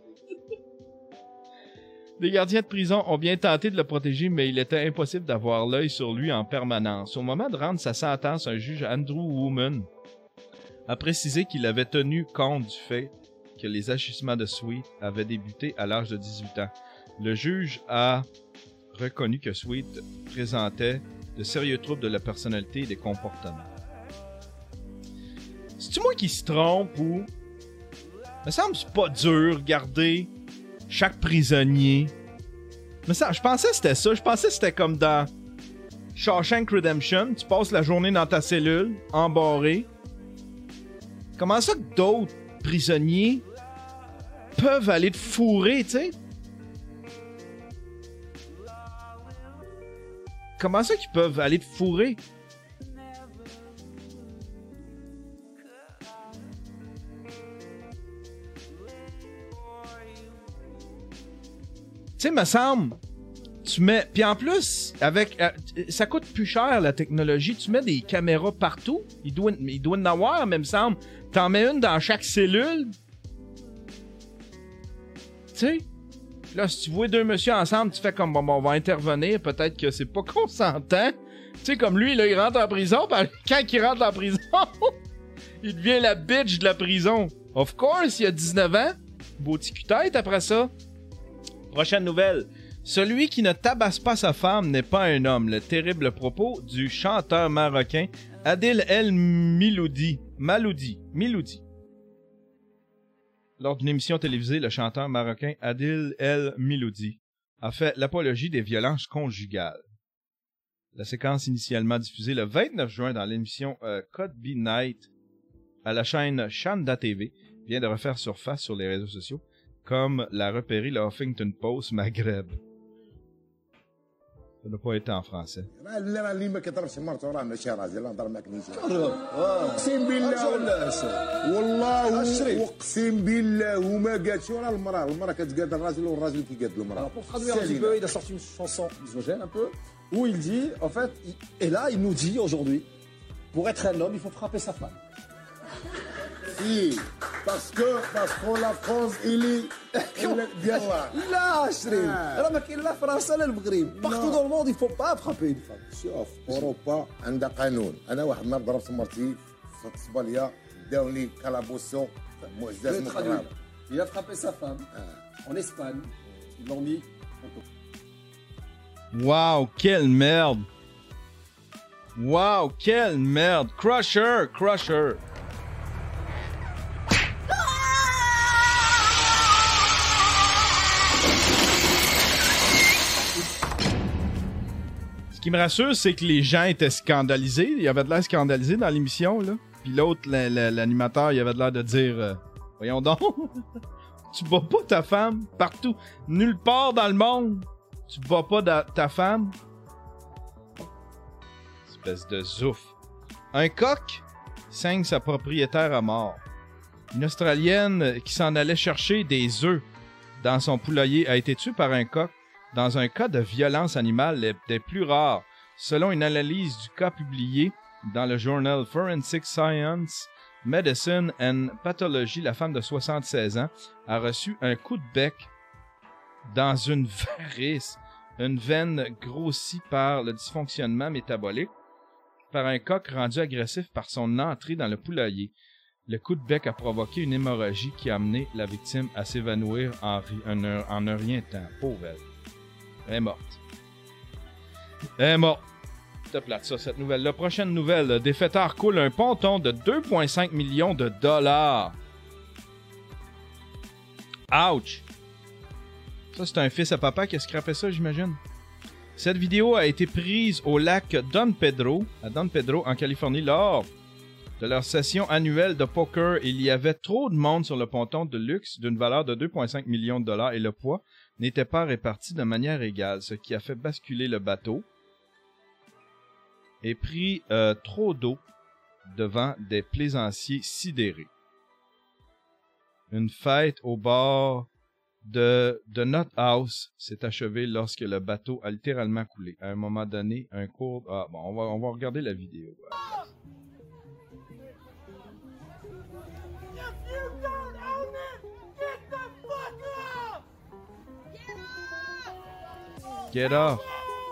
Les gardiens de prison ont bien tenté de le protéger, mais il était impossible d'avoir l'œil sur lui en permanence. Au moment de rendre sa sentence, un juge, Andrew Woman, a précisé qu'il avait tenu compte du fait que les agissements de Sweet avaient débuté à l'âge de dix-huit ans. Le juge a reconnu que Sweet présentait de sérieux troubles de la personnalité et des comportements. C'est-tu moi qui se trompe ou... Me semble que c'est pas dur garder chaque prisonnier. Mais ça, je pensais que c'était ça. Je pensais que c'était comme dans Shawshank Redemption. Tu passes la journée dans ta cellule, embarré. Comment ça que d'autres prisonniers peuvent aller te fourrer, tu sais? Comment ça qu'ils peuvent aller te fourrer? Tu sais, me semble, tu mets... Puis en plus, avec... Euh, ça coûte plus cher, la technologie. Tu mets des caméras partout. Il doit, il doit en avoir, mais me semble. T'en mets une dans chaque cellule. Tu sais? Là, si tu vois deux messieurs ensemble, tu fais comme, bon, bon on va intervenir. Peut-être que c'est pas consentant. Tu sais, comme lui, là, il rentre en prison. Puis quand il rentre en prison, il devient la bitch de la prison. Of course, il a dix-neuf ans. Beau petit cul-tête après ça. Prochaine nouvelle. Celui qui ne tabasse pas sa femme n'est pas un homme. Le terrible propos du chanteur marocain Adil El Miloudi. Maloudi. Miloudi. Lors d'une émission télévisée, le chanteur marocain Adil El Miloudi a fait l'apologie des violences conjugales. La séquence initialement diffusée le vingt-neuf juin dans l'émission euh, Code B Night à la chaîne Chanda T V vient de refaire surface sur les réseaux sociaux, comme l'a repéré le Huffington Post Maghreb. Ça n'a pas été en français. اللي ما كيضربش مرته راه ماشي راجل الله نضرب معك نيشان اقسم بالله والله اقسم بالله وما قالش راه المراه المراه كتقاد الراجل والراجل كيقاد المراه. Pour traduire un petit peu, il a sorti une chanson misogyne un peu où il dit en fait et là il nous dit aujourd'hui pour être un homme il faut frapper sa femme. Si, parce que parce que la France il est ديالها لا شريم راه ما كاين لا فرنسا لا المغرب partout dans le monde il faut pas frapper une femme. شوف اوروبا عندها قانون. انا واحد النهار ضربت مرتي في الصباليه داوني كالابوسو معزز مقرب. Il a frappé sa femme en Espagne. Ils l'ont mis. Wow, quelle merde! Wow, quelle merde! Crusher, Crusher! Ce qui me rassure, c'est que les gens étaient scandalisés. Il y avait de l'air scandalisé dans l'émission, là. Puis l'autre, la, la, l'animateur, il avait de l'air de dire euh, voyons donc, tu bats pas ta femme partout. Nulle part dans le monde, tu bats pas da- ta femme. Espèce de zouf. Un coq saigne sa propriétaire à mort. Une Australienne qui s'en allait chercher des œufs dans son poulailler a été tuée par un coq dans un cas de violence animale des plus rares. Selon une analyse du cas publiée dans le journal Forensic Science, Medicine and Pathology, la femme de soixante-seize ans a reçu un coup de bec dans une varice, une veine grossie par le dysfonctionnement métabolique, par un coq rendu agressif par son entrée dans le poulailler. Le coup de bec a provoqué une hémorragie qui a amené la victime à s'évanouir en, ri- en, un, en un rien de temps. Pauvre elle. Elle est morte. Elle est morte. C'était plate ça, cette nouvelle-là. Prochaine nouvelle. Des fêtards coulent un ponton de deux virgule cinq millions de dollars. Ouch! Ça, c'est un fils à papa qui a scrappé ça, j'imagine. Cette vidéo a été prise au lac Don Pedro, à Don Pedro, en Californie, lors de leur session annuelle de poker. Il y avait trop de monde sur le ponton de luxe d'une valeur de deux virgule cinq millions de dollars et le poids n'était pas réparti de manière égale, ce qui a fait basculer le bateau et pris euh, trop d'eau devant des plaisanciers sidérés. Une fête au bord de, de Knot House s'est achevée lorsque le bateau a littéralement coulé. À un moment donné, un cours... Ah bon, on va, on va regarder la vidéo. Get off!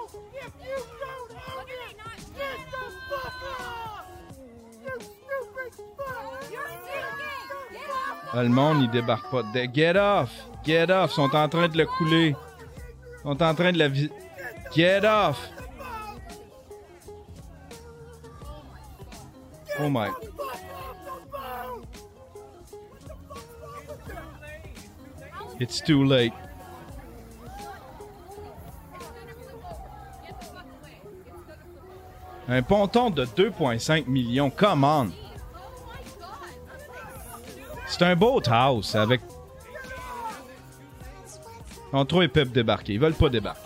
Ah, le monde, il débarque pas. De... Get off! Get off! Ils sont en train de le couler. Ils sont en train de la... Vi... Get off! Oh my... It's too late. Un ponton de deux virgule cinq millions, come on! C'est un boathouse avec... On trop épais pour débarquer. Ils veulent pas débarquer.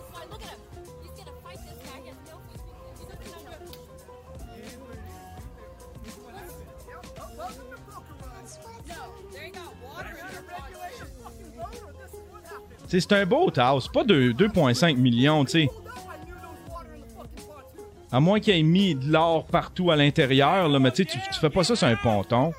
T'sais, c'est un boathouse, pas de deux virgule cinq millions, tu sais. À moins qu'il ait mis de l'or partout à l'intérieur, là, mais tu sais, tu fais pas ça sur un ponton.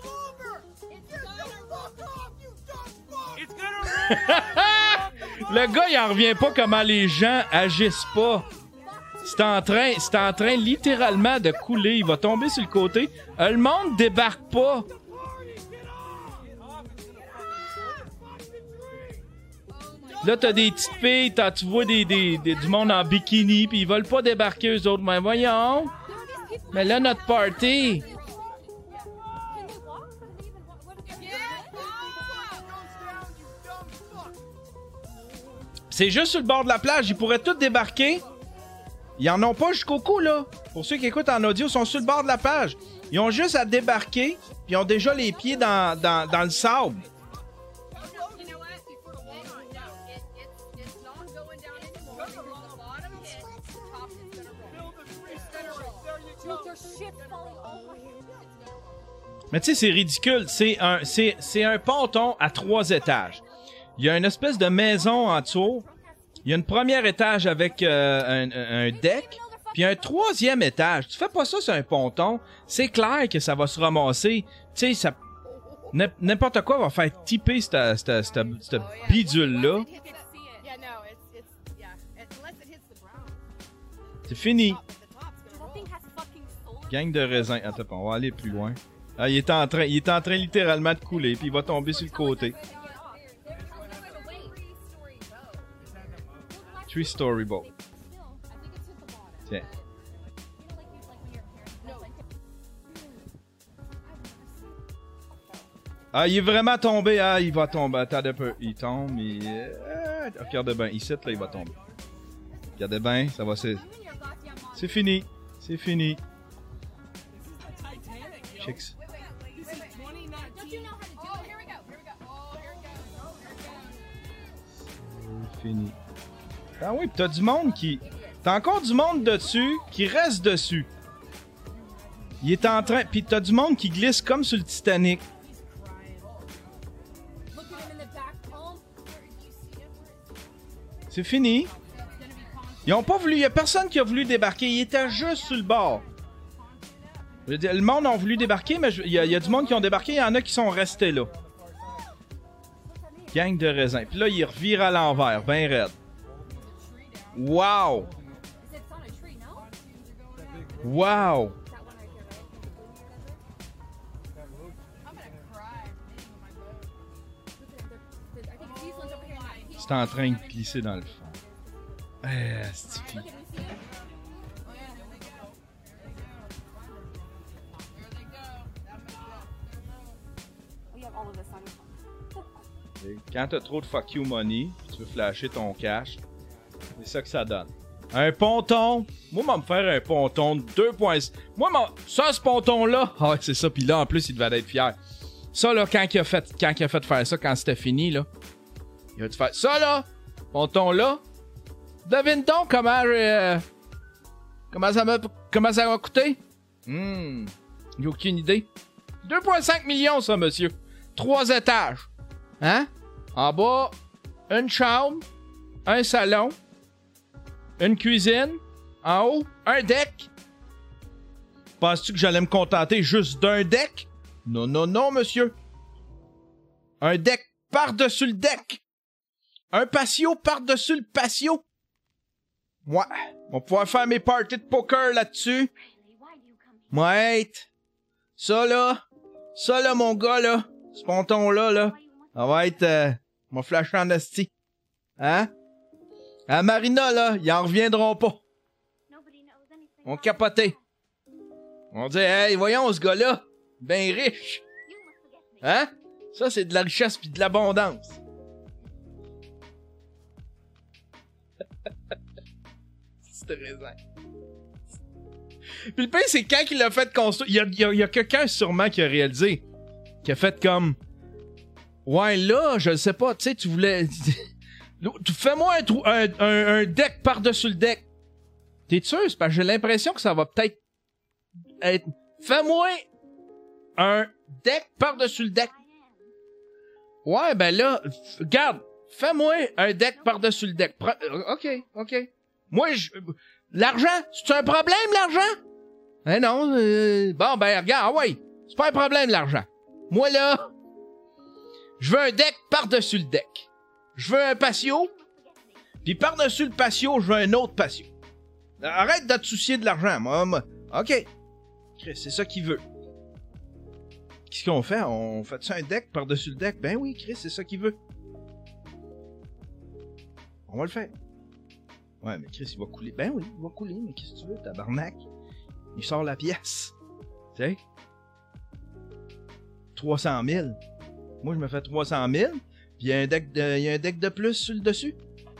Le gars, il en revient pas comment les gens agissent pas. C'est en train, c'est en train littéralement de couler. Il va tomber sur le côté. Euh, le monde débarque pas. Là, t'as des petites filles, t'as, tu vois des, des, des, du monde en bikini, puis ils veulent pas débarquer eux autres. Mais voyons. Mais là, notre party. C'est juste sur le bord de la plage. Ils pourraient tous débarquer. Ils en ont pas jusqu'au cou, là. Pour ceux qui écoutent en audio, ils sont sur le bord de la plage. Ils ont juste à débarquer, puis ils ont déjà les pieds dans, dans, dans le sable. Mais tu sais, c'est ridicule. C'est un, c'est, c'est un ponton à trois étages. Il y a une espèce de maison en dessous. Il y a une première étage avec euh, un, un deck. Puis un troisième étage. Tu fais pas ça sur un ponton. C'est clair que ça va se ramasser. Tu sais, ça... N'importe quoi va faire tipper cette, cette, cette, cette bidule-là. C'est fini. Gang de raisins. Attends, on va aller plus loin. Ah, il est en train, il est en train littéralement de couler, puis il va tomber sur le côté. Three story boat. Tiens. Ah, il est vraiment tombé. Ah, il va tomber. Attends un peu. Il tombe. Il... Euh... Regardez bien. Ici, là, il va tomber. Regardez bien. Ça va. C'est, c'est fini. C'est fini. Chicks. C'est fini. Ah oui, pis t'as du monde qui... T'as encore du monde dessus qui reste dessus. Il est en train... Pis t'as du monde qui glisse comme sur le Titanic. C'est fini. Ils ont pas voulu... Il y a personne qui a voulu débarquer. Il était juste sur le bord. Je veux dire, le monde a voulu débarquer, mais il y, y a du monde qui ont débarqué. Il y en a qui sont restés là. Gang de raisins. Puis là, il revire à l'envers. Ben raide. Wow! Wow! C'est en train de glisser dans le fond. Eh, c'est fini. Okay. Quand t'as trop de fuck you money, tu veux flasher ton cash, c'est ça que ça donne. Un ponton. Moi, je vais me faire un ponton de deux virgule cinq. Moi, ma... ça, ce ponton-là. Ah, ouais, c'est ça. Puis là, en plus, il devait être fier. Ça, là, quand il a fait, quand il a fait faire ça, quand c'était fini, là, il a dû faire ça, là. Ponton-là. Devine donc comment. Euh... Comment ça m'a. Comment ça va coûter? Hum. J'ai aucune idée. deux virgule cinq millions, ça, monsieur. Trois étages. Hein? En bas, une chambre, un salon. Une cuisine. En haut, un deck. Penses-tu que j'allais me contenter juste d'un deck? Non, non, non, monsieur. Un deck par-dessus le deck. Un patio par-dessus le patio. Ouais. On va pouvoir faire mes parties de poker là-dessus. Ouais. Ça, là. Ça, là, mon gars, là. Ce ponton-là, là. Ça va être... Euh, mon flash en asti. Hein? À Marina, là, ils en reviendront pas. On capotait. On dit, hey, voyons ce gars-là, ben riche. Hein? Ça, c'est de la richesse pis de l'abondance. C'est raisin. Puis le pire, c'est quand il l'a fait construire. Il y a, il y a, il y a quelqu'un sûrement qui a réalisé. Qui a fait comme. Ouais, là, je sais pas, tu sais, tu voulais. Fais-moi un, trou, un, un, un deck par-dessus le deck. T'es sûr? C'est parce que j'ai l'impression que ça va peut-être être... Fais-moi un deck par-dessus le deck. Ouais, ben là, regarde, fais-moi un deck par-dessus le deck. Pre... OK, OK. Moi, je... L'argent, c'est un problème, l'argent? Eh non, euh... bon, ben regarde, ah ouais, c'est pas un problème, l'argent. Moi, là, je veux un deck par-dessus le deck. Je veux un patio, puis par-dessus le patio, je veux un autre patio. Arrête de te soucier de l'argent, moi. moi. OK. C'est ça qu'il veut. Qu'est-ce qu'on fait? On fait ça un deck par-dessus le deck? Ben oui, Chris, c'est ça qu'il veut. On va le faire. Ouais, mais Chris, il va couler. Ben oui, il va couler, mais qu'est-ce que tu veux, tabarnak? Il sort la pièce. Tu sais? trois cent mille. Moi, je me fais trois cent mille. Puis il y a un deck de, il y a un deck de plus sur le dessus.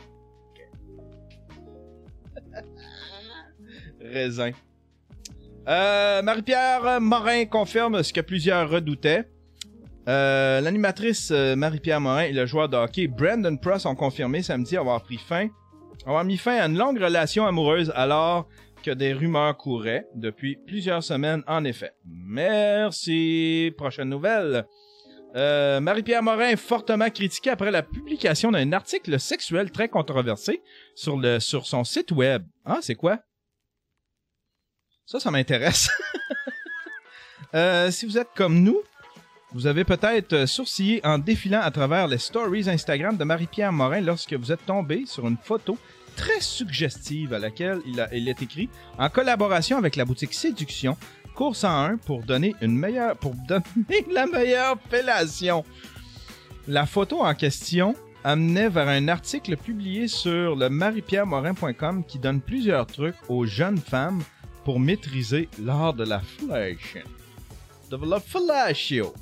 Raisin. Euh, Marie-Pierre Morin confirme ce que plusieurs redoutaient. Euh, L'animatrice euh, Marie-Pierre Morin et le joueur de hockey Brandon Pross ont confirmé samedi avoir pris fin, avoir mis fin à une longue relation amoureuse alors que des rumeurs couraient depuis plusieurs semaines en effet. Merci. Prochaine nouvelle. Euh, Marie-Pierre Morin est fortement critiquée après la publication d'un article sexuel très controversé sur, le, sur son site web. Ah, c'est quoi? Ça, ça m'intéresse. euh, si vous êtes comme nous, vous avez peut-être sourcillé en défilant à travers les stories Instagram de Marie-Pierre Morin lorsque vous êtes tombé sur une photo très suggestive à laquelle il, a, il est écrit « En collaboration avec la boutique Séduction, cours cent un pour donner une meilleure pour donner la meilleure fellation. » La photo en question amenait vers un article publié sur le marie pierre morin point com qui donne plusieurs trucs aux jeunes femmes pour maîtriser l'art de la fellation. De la fellatio.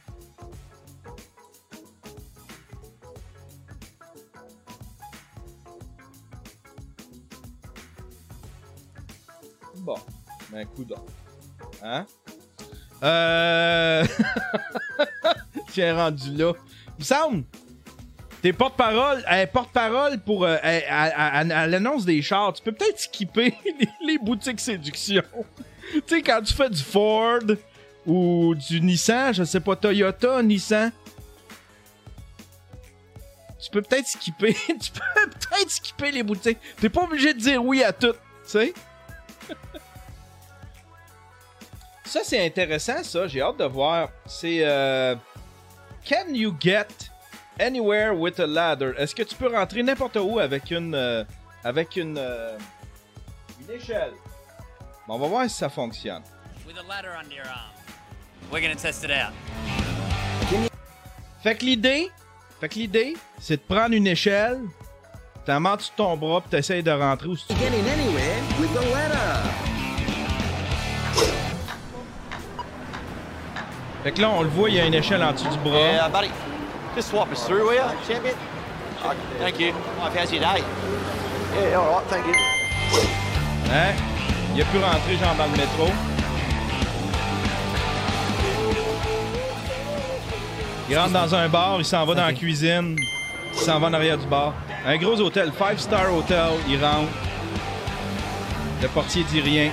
Bon, ben coudonc. Hein? Euh... Tiens, rendu là. Il me semble, t'es porte-parole, elle est porte-parole pour... Euh, elle, elle, elle, elle annonce des chars. Tu peux peut-être skipper les, les boutiques séduction. Tu sais, quand tu fais du Ford ou du Nissan, je sais pas, Toyota, Nissan, tu peux peut-être skipper. Tu peux peut-être skipper les boutiques. T'es pas obligé de dire oui à tout, tu sais. Ça, c'est intéressant, ça. J'ai hâte de voir. C'est... Euh, Can you get anywhere with a ladder? Est-ce que tu peux rentrer n'importe où avec une... Euh, avec une... Euh, une échelle? Bon, on va voir si ça fonctionne. With a ladder under your arm. We're gonna test it out. Fait que l'idée... Fait que l'idée, c'est de prendre une échelle, t'en mets dessus de ton bras pis t'essayes de rentrer où tu veux. Getting anywhere with a ladder. Fait que là, on le voit, il y a une échelle en dessous du bras. Yeah, buddy. Just swap us through, will you, champion? Oh, thank you. Wife, how's your day? Yeah, all right, thank you. Hein? Il a pu rentrer genre dans le métro. Il rentre dans un bar, il s'en va dans la cuisine, il s'en va en arrière du bar. Un gros hôtel, five star hotel, il rentre. Le portier dit rien.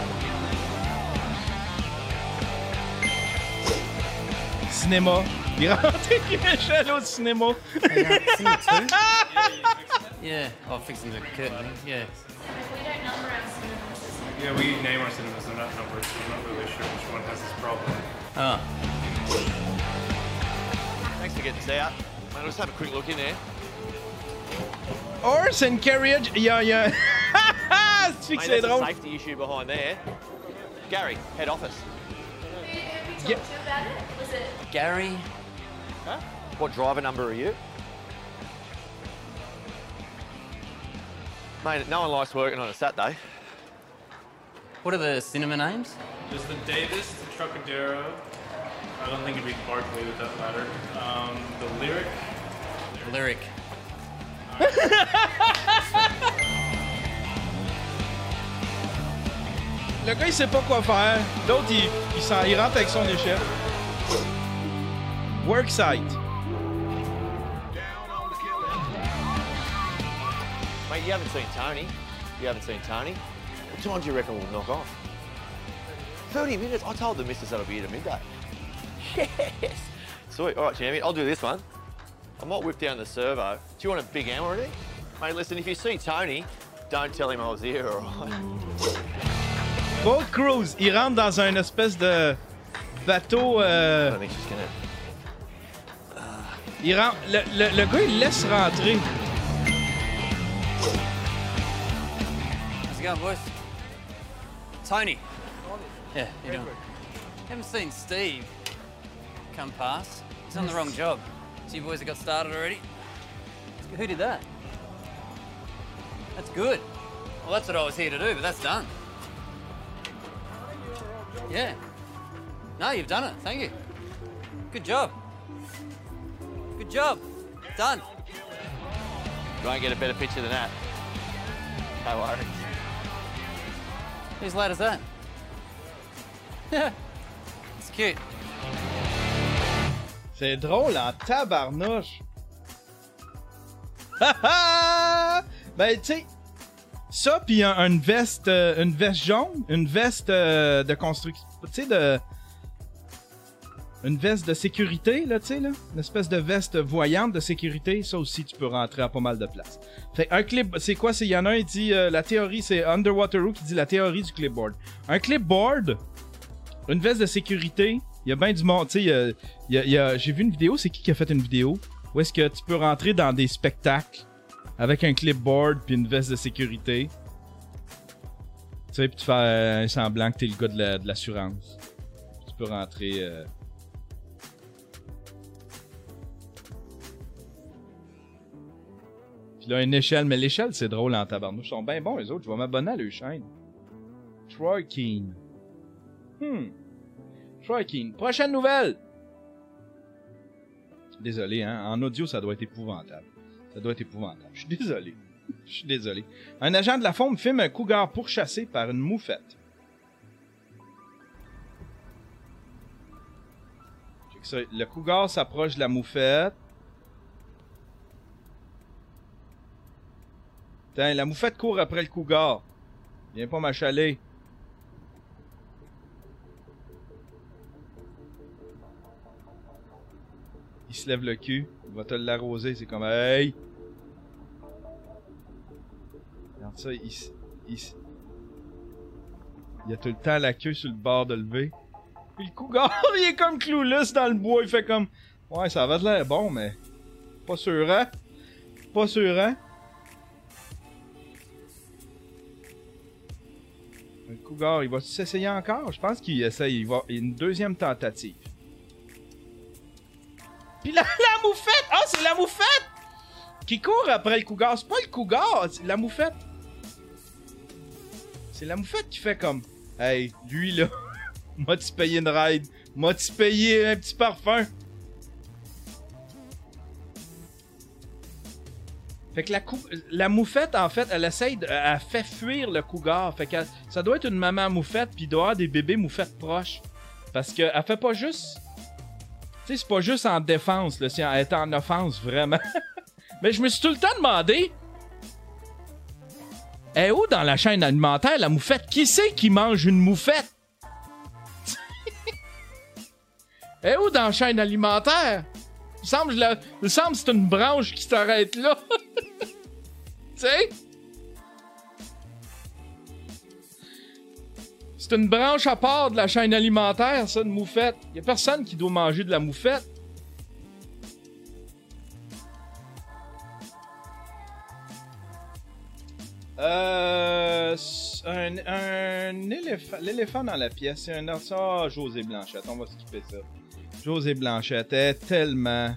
Cinéma. Il rentre avec Michel au cinéma. Yeah. Oh, fixing the curtain. Yeah. Yeah, we name our cinemas, they're not numbered, so I'm not really sure which one has this problem. Oh. Thanks for getting us out. Man, let's have a quick look in there. Horse and carriage. Il y a... Il y a... C'est que Mate, c'est there's a drôle. safety issue behind there. Gary, head office. Yeah. Gary? Huh? What driver number are you? Mate, no one likes working on a Saturday. What are the cinema names? There's the Davis, the Trocadero. I don't think it'd be Barkley with that ladder. Um, the Lyric. Lyric. Le gars, il sait pas quoi faire. L'autre, il, il, s'en- il rentre avec son échelle. Worksite. Mate, you haven't seen Tony. You haven't seen Tony. What time do you reckon we'll knock off? thirty minutes. I told the missus that'll be here at midday. Yes. Sweet. All right, champion. I'll do this one. I might whip down the servo. Do you want a big hammer already? Mate, listen, if you see Tony, don't tell him I was here, all right? Boat Cruise. Il rentre dans un espèce de bateau. I Euh, don't think she's gonna... il rentre, le, le, le gars, il laisse rentrer. How's it going, boys? Tony. Yeah, you doing? Haven't seen Steve come past. He's on the wrong job. So you boys have got started already? Who did that? That's good. Well, that's what I was here to do, but that's done. Yeah. No, you've done it. Thank you. Good job. Good job. Done. You won't get a better picture than that. No worries. Whose lad is that? Yeah. It's cute. C'est drôle en tabarnouche. Ha Ben, tu sais, ça, pis un, une veste euh, une veste jaune, une veste euh, de construction, tu sais, de... Une veste de sécurité, là, tu sais, là. Une espèce de veste voyante de sécurité, ça aussi, tu peux rentrer à pas mal de places. Fait un clip, c'est quoi? C'est, il y en a un, il dit, euh, la théorie, c'est Underwater qui dit la théorie du clipboard. Un clipboard, une veste de sécurité, il y a bien du monde, tu sais, il y a, il y a, il y a, j'ai vu une vidéo, c'est qui qui a fait une vidéo? Où est-ce que tu peux rentrer dans des spectacles avec un clipboard puis une veste de sécurité. Tu sais, puis tu fais euh, un semblant que t'es le gars de, la, de l'assurance. Tu peux rentrer... Euh... Puis là, une échelle. Mais l'échelle, c'est drôle en tabarnouche. Ils sont bien bons, les autres. Je vais m'abonner à leur chaîne. Troy Keane. Hmm. Troy Keane. Prochaine nouvelle! Désolé, hein. En audio, ça doit être épouvantable. Ça doit être épouvantable. Je suis désolé. Je suis désolé. Un agent de la faune filme un cougar pourchassé par une moufette. Check ça. Le cougar s'approche de la moufette. Putain, la moufette court après le cougar. Viens pas m'achaler. Il se lève le cul. Il va te l'arroser. C'est comme... Hey! Regarde ça. Il, il, il a tout le temps la queue sur le bord de lever. Puis le cougar, il est comme clueless dans le bois. Il fait comme... Ouais, ça avait de l'air bon, mais... Pas sûr, hein? Pas sûr, hein? Le cougar, il va s'essayer encore? Je pense qu'il essaye. Il va... Une deuxième tentative. Pis la, la moufette! Ah, c'est la moufette! Qui court après le cougar. C'est pas le cougar, c'est la moufette. C'est la moufette qui fait comme... Hey, lui là, m'a-tu payé une ride? M'a-tu payé un petit parfum? Fait que la, cou... la moufette, en fait, elle essaye, de... elle fait fuir le cougar. Fait que ça doit être une maman moufette, puis il doit y avoir des bébés moufettes proches. Parce qu'elle fait pas juste... Tu sais, c'est pas juste en défense, là, si elle est en offense, vraiment. Mais je me suis tout le temps demandé... Elle est où dans la chaîne alimentaire, la moufette? Qui c'est qui mange une moufette? Elle est où dans la chaîne alimentaire? Il semble, la... Il semble que c'est une branche qui s'arrête là. Tu sais? C'est une branche à part de la chaîne alimentaire, ça, une moufette. Il y a personne qui doit manger de la moufette. Euh... Un, un éléphant... L'éléphant dans la pièce, c'est un... Ah, José Blanchette, on va skipper ça. José Blanchette est tellement...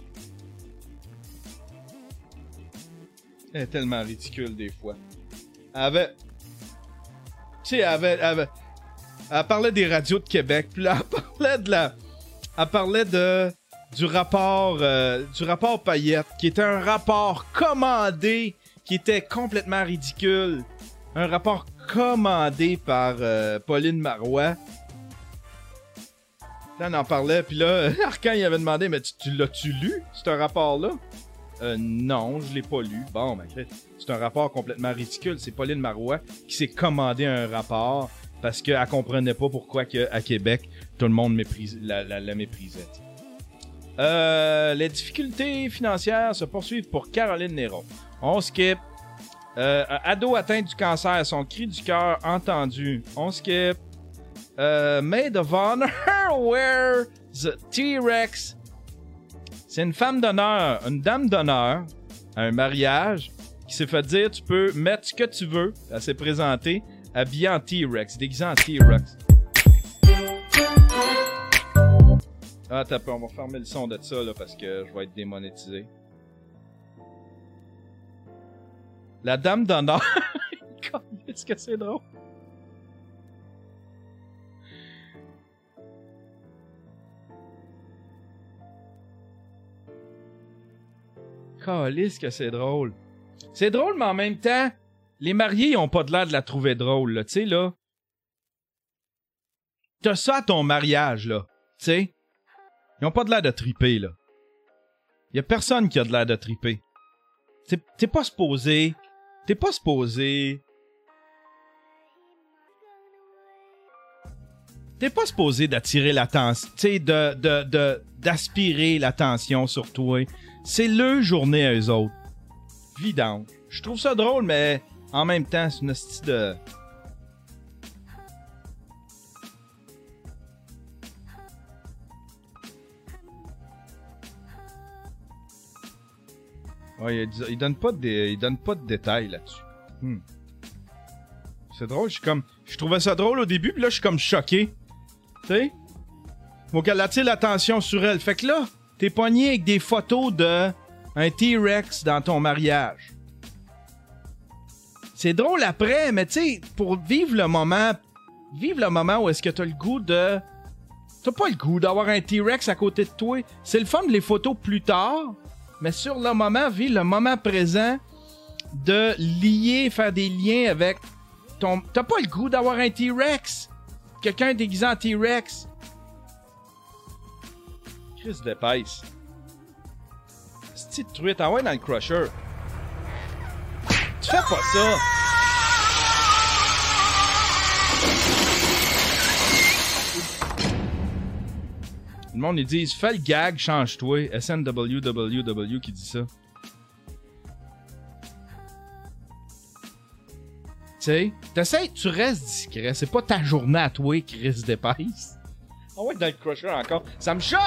Elle est tellement ridicule des fois. Elle avait... Tu sais, elle avait... Elle, avait... elle parlait des radios de Québec, puis là, elle parlait de la... Elle parlait de... Du rapport... Euh, du rapport Payette, qui était un rapport commandé, qui était complètement ridicule. Un rapport commandé par euh, Pauline Marois. Là, on en parlait, puis là, Arcan, il avait demandé, mais tu, tu l'as-tu lu, ce rapport-là? Euh, non, je l'ai pas lu. Bon, ben, c'est un rapport complètement ridicule. C'est Pauline Marois qui s'est commandé un rapport parce qu'elle comprenait pas pourquoi que, à Québec, tout le monde méprise, la, la, la méprisait. Euh, les difficultés financières se poursuivent pour Caroline Néron. On skip. Euh, ado atteint du cancer, son cri du cœur entendu. On skip. Euh, Maid of Honor, where the T-Rex. C'est une femme d'honneur, une dame d'honneur à un mariage qui s'est fait dire tu peux mettre ce que tu veux. Elle s'est présentée habillée en T-Rex, déguisée en T-Rex. Ah, t'as peur, on va fermer le son de ça là, parce que je vais être démonétisé. La dame d'honneur. Est-ce que c'est drôle? Calisse que c'est drôle. C'est drôle, mais en même temps, les mariés, ils ont pas de l'air de la trouver drôle, là. Tu sais, là. T'as ça à ton mariage, là. Tu sais. Ils ont pas de l'air de triper, là. Y a personne qui a de l'air de triper. T'es, t'es pas supposé... T'es pas supposé... T'es pas supposé d'attirer l'attention... Tu sais, de, de, de, d'aspirer l'attention sur toi. C'est le journée à eux autres. Vidange. Je trouve ça drôle, mais en même temps, c'est une hostie de... Ouais, il, il donne pas de, il donne pas de détails là-dessus. Hmm. C'est drôle, je suis comme... Je trouvais ça drôle au début, puis là, je suis comme choqué. Tu sais? Faut qu'elle attire l'attention sur elle. Fait que là... T'es pogné avec des photos de un T-Rex dans ton mariage. C'est drôle après, mais tu sais, pour vivre le moment, vivre le moment où est-ce que t'as le goût de... T'as pas le goût d'avoir un T-Rex à côté de toi. C'est le fun de les photos plus tard, mais sur le moment, vis le moment présent de lier, faire des liens avec ton... T'as pas le goût d'avoir un T-Rex. Quelqu'un déguisé en T-Rex. Chris d'épaisse. C'est petite truite, envoie dans le crusher. Tu fais pas ça! Le monde, ils disent, fais le gag, change-toi. S N W W W qui dit ça. Tu sais, t'essayes, tu restes discret. C'est pas ta journée à toi, Chris d'épaisse. Envoie dans le crusher encore. Ça me choque!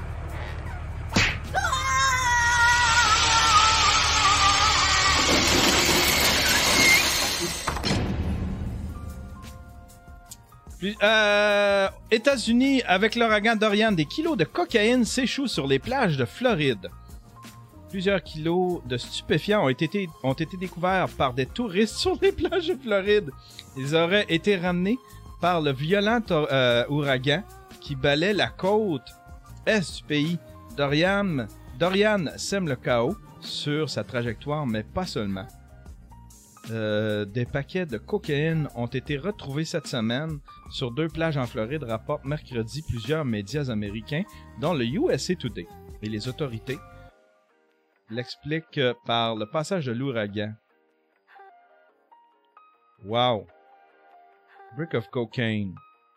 Puis, euh, États-Unis, avec l'ouragan Dorian, des kilos de cocaïne s'échouent sur les plages de Floride. Plusieurs kilos de stupéfiants ont été, ont été découverts par des touristes sur les plages de Floride. Ils auraient été ramenés par le violent euh, ouragan qui balaie la côte est du pays. Dorian, Dorian sème le chaos sur sa trajectoire, mais pas seulement. Euh, des paquets de cocaïne ont été retrouvés cette semaine sur deux plages en Floride, rapportent mercredi plusieurs médias américains, dont le U S A Today. Et les autorités l'expliquent par le passage de l'ouragan. Wow! Brick of cocaine.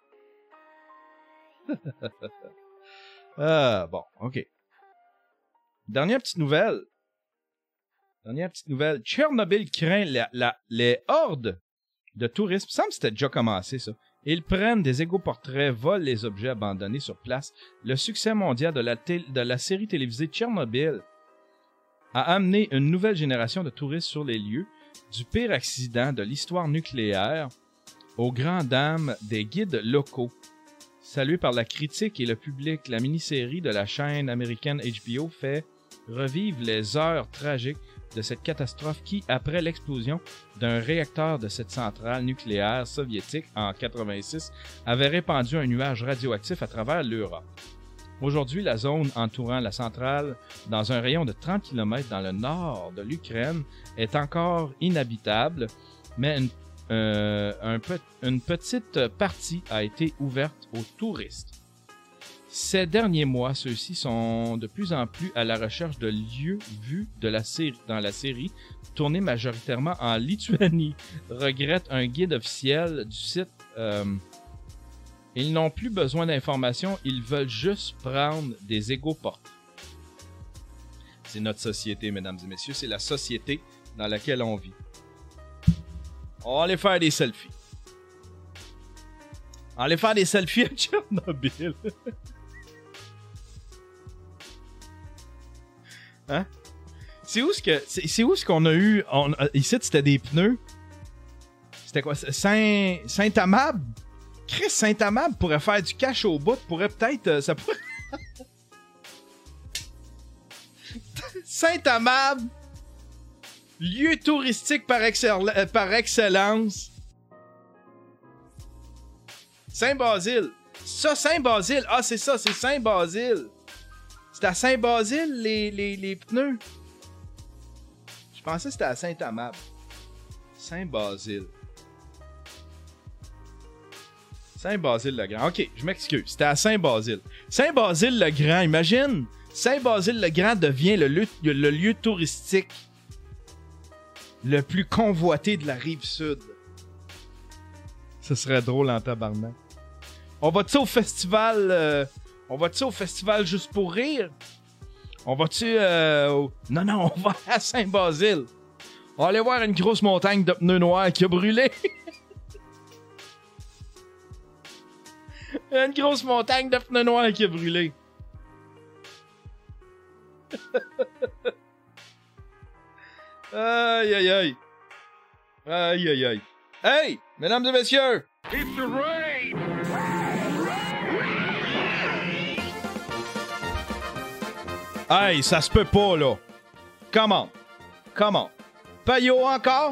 Ah, bon, ok. Dernière petite nouvelle. Dernière petite nouvelle. Tchernobyl craint la, la, les hordes de touristes. Il me semble que c'était déjà commencé, ça. Ils prennent des égoportraits, volent les objets abandonnés sur place. Le succès mondial de la, de la série télévisée Tchernobyl a amené une nouvelle génération de touristes sur les lieux. Du pire accident de l'histoire nucléaire aux grandes dames des guides locaux. Salué par la critique et le public, la mini-série de la chaîne américaine H B O fait revivre les heures tragiques de cette catastrophe qui, après l'explosion d'un réacteur de cette centrale nucléaire soviétique en quatre-vingt-six, avait répandu un nuage radioactif à travers l'Europe. Aujourd'hui, la zone entourant la centrale, dans un rayon de trente kilomètres dans le nord de l'Ukraine, est encore inhabitable, mais une, euh, un pe- une petite partie a été ouverte aux touristes. Ces derniers mois, ceux-ci sont de plus en plus à la recherche de lieux vus de la série, dans la série, tournée majoritairement en Lituanie, regrette un guide officiel du site. Euh, ils n'ont plus besoin d'informations, ils veulent juste prendre des égoportraits. C'est notre société, mesdames et messieurs, c'est la société dans laquelle on vit. On va aller faire des selfies. On va aller faire des selfies à Tchernobyl. Hein? C'est où ce que c'est, c'est où ce qu'on a eu on, ici c'était des pneus. C'était quoi Saint Saint-Amable. Chris Saint-Amable pourrait faire du cash au bout, pourrait peut-être euh, ça pourrait Saint-Amable, lieu touristique par, excell... euh, par excellence. Saint-Basile. Ça, Saint-Basile. Ah, c'est ça, c'est Saint-Basile. C'est à Saint-Basile, les, les, les pneus. Je pensais que c'était à Saint-Amable. Saint-Basile. Saint-Basile-le-Grand. Ok, je m'excuse. C'était à Saint-Basile. Saint-Basile-le-Grand, imagine. Saint-Basile-le-Grand devient le lieu, le lieu touristique le plus convoité de la rive sud. Ce serait drôle en tabarnak. On va-tu au festival... Euh, on va-tu au festival juste pour rire? On va-tu... Euh, au... Non, non, on va à Saint-Basile. On va aller voir une grosse montagne de pneus noirs qui a brûlé. Une grosse montagne de pneus noirs qui a brûlé. Aïe, aïe, aïe. Aïe, aïe, aïe. Hey, mesdames et messieurs! It's the rain! Hey, ça se peut pas, là. Comment? Comment? Payot encore?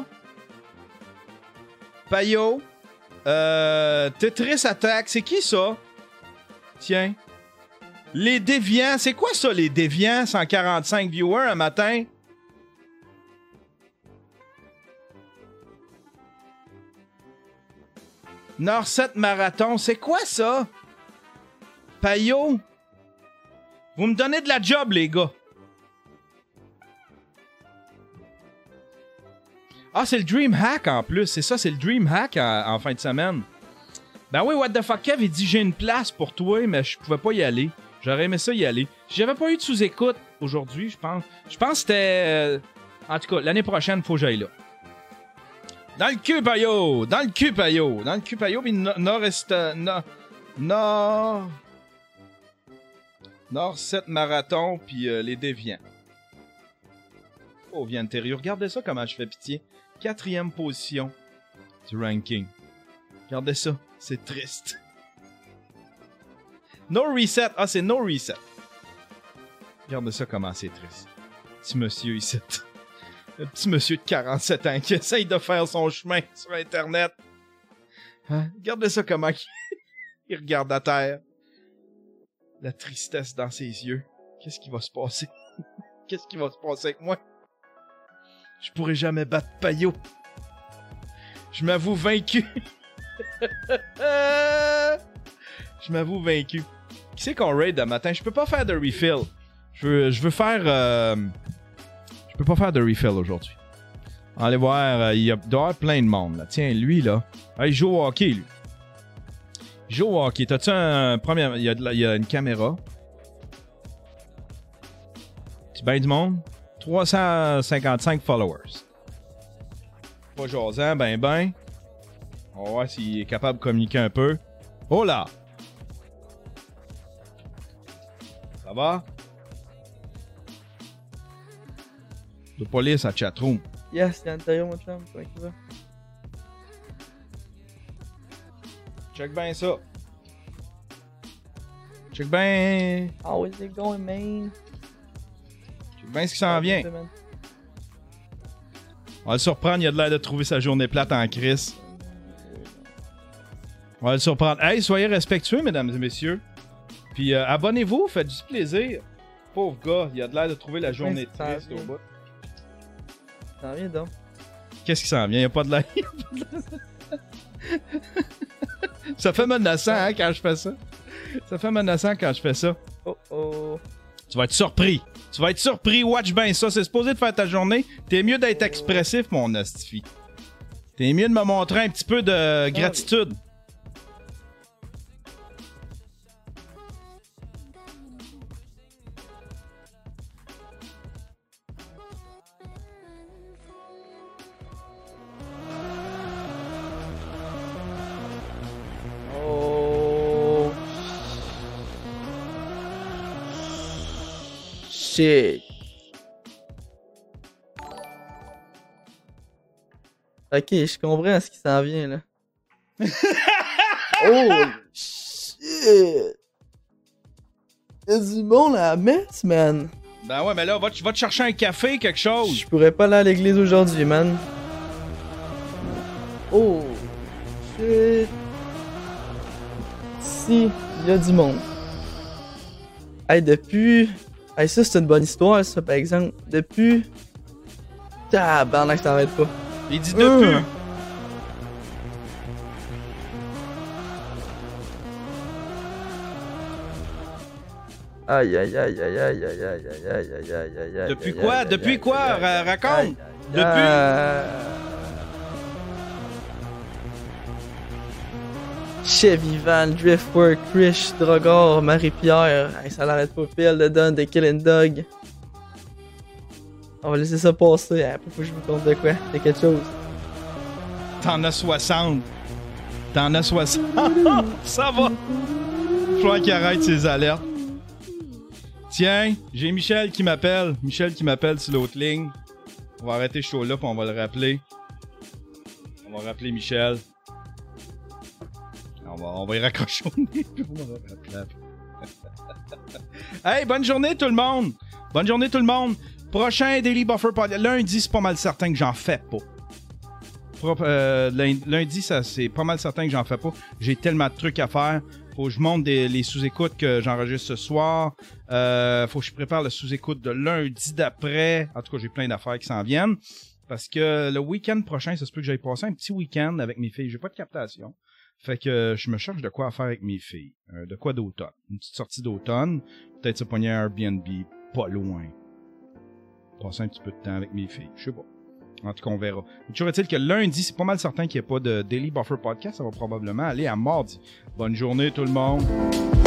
Payot? Euh... Tetris Attack, c'est qui ça? Tiens. Les déviants, c'est quoi ça, les déviants? cent quarante-cinq viewers un matin? Nord sept Marathon, c'est quoi ça? Payot? Vous me donnez de la job, les gars. Ah, c'est le DreamHack en plus. C'est ça, c'est le DreamHack en, en fin de semaine. Ben oui, What the fuck Kev, il dit j'ai une place pour toi, mais je pouvais pas y aller. J'aurais aimé ça y aller. Si j'avais pas eu de sous-écoute aujourd'hui, je pense. Je pense que c'était. Euh... En tout cas, l'année prochaine, faut que j'aille là. Dans le cul, Payot! Dans le cul, Payot! Dans le cul, Payot, pis Nord-Est. Nord. Nord. Nord sept Marathon, puis euh, les déviants. Oh, Vianterio, regardez ça comment je fais pitié. Quatrième position du ranking. Regardez ça, c'est triste. No reset. Ah, c'est no reset. Regardez ça comment c'est triste. Petit monsieur ici. Un petit monsieur de quarante-sept ans qui essaye de faire son chemin sur Internet. Hein? Regardez ça comment il regarde à terre. La tristesse dans ses yeux. Qu'est-ce qui va se passer? Qu'est-ce qui va se passer avec moi? Je pourrai jamais battre Payot. Je m'avoue vaincu. Je m'avoue vaincu. Qui c'est qu'on raid le matin? Je peux pas faire de refill. Je veux, je veux faire... Euh... Je peux pas faire de refill aujourd'hui. Allez voir, euh, il y a, doit y avoir plein de monde. Là. Tiens, lui, là. Ah, il joue au hockey, lui. Il joue au hockey. T'as-tu un... Premier... Il y a, de la... il y a une caméra. Tu ben du monde? trois cent cinquante-cinq followers. Pas jasant, ben ben. On va voir s'il est capable de communiquer un peu. Oh là! Ça va? De police à chatroom. Yes, il y a Antayo, mon chum. Comment il va? Check bien ça. Check bien. How is it going, man? Check bien ce qui s'en vient. On va le surprendre, il a de l'air de trouver sa journée plate en crise. On va le surprendre. Hey, soyez respectueux, mesdames et messieurs. Puis euh, abonnez-vous, faites du plaisir. Pauvre gars, il a de l'air de trouver la journée Ouais, triste au bout. Ça vient donc. Qu'est-ce qui s'en vient? Il n'y a pas de l'air. Ça fait menaçant hein, quand je fais ça. Ça fait menaçant quand je fais ça. Oh oh. Tu vas être surpris. Tu vas être surpris. Watch bien ça. C'est supposé de faire ta journée. T'es mieux d'être expressif, mon astifi. T'es mieux de me montrer un petit peu de gratitude. Oh. Shit. Ok, je comprends ce qui s'en vient là. Oh shit. Y'a du monde à la messe, man. Ben ouais, mais là, va, va te chercher un café, quelque chose. Je pourrais pas aller à l'église aujourd'hui, man. Oh shit. Si, il y a du monde. Hey, depuis... Hey, ça, c'est une bonne histoire, ça, par exemple. Depuis... Tabarnak, ça t'arrête pas. Il dit depuis. Mmh. Aïe, aïe, aïe, aïe, aïe, aïe, aïe, aïe, aïe, aïe, aïe, aïe, aïe. Depuis quoi? Depuis quoi? Raconte. Depuis... Chef Ivan, Driftwork, Krish, Drogor, Marie-Pierre. Hey, ça l'arrête pas pile de Don, de Killing Dog. On va laisser ça passer. Après, faut que je vous compte de quoi. C'est quelque chose. T'en as soixante. T'en as soixante. Ça va. Je crois qu'il arrête ses alertes. Tiens, j'ai Michel qui m'appelle. Michel qui m'appelle sur l'autre ligne. On va arrêter ce show-là, puis on va le rappeler. On va rappeler Michel. On va, on va y raccrocher au nez. Hey, bonne journée tout le monde! Bonne journée tout le monde! Prochain Daily Buffer Podcast. Lundi, c'est pas mal certain que j'en fais pas. Pro, euh, lundi, ça, c'est pas mal certain que j'en fais pas. J'ai tellement de trucs à faire. Faut que je monte des, les sous-écoutes que j'enregistre ce soir. Euh, faut que je prépare le sous-écoute de lundi d'après. En tout cas, j'ai plein d'affaires qui s'en viennent. Parce que le week-end prochain, ça se peut que j'aille passer un petit week-end avec mes filles. J'ai pas de captation. Fait que je me cherche de quoi faire avec mes filles. Euh, de quoi d'automne. Une petite sortie d'automne. Peut-être se pogner un Airbnb pas loin. Passer un petit peu de temps avec mes filles. Je sais pas. En tout cas, on verra. Toujours est-il que lundi, c'est pas mal certain qu'il n'y a pas de Daily Buffer Podcast. Ça va probablement aller à mardi. Bonne journée tout le monde.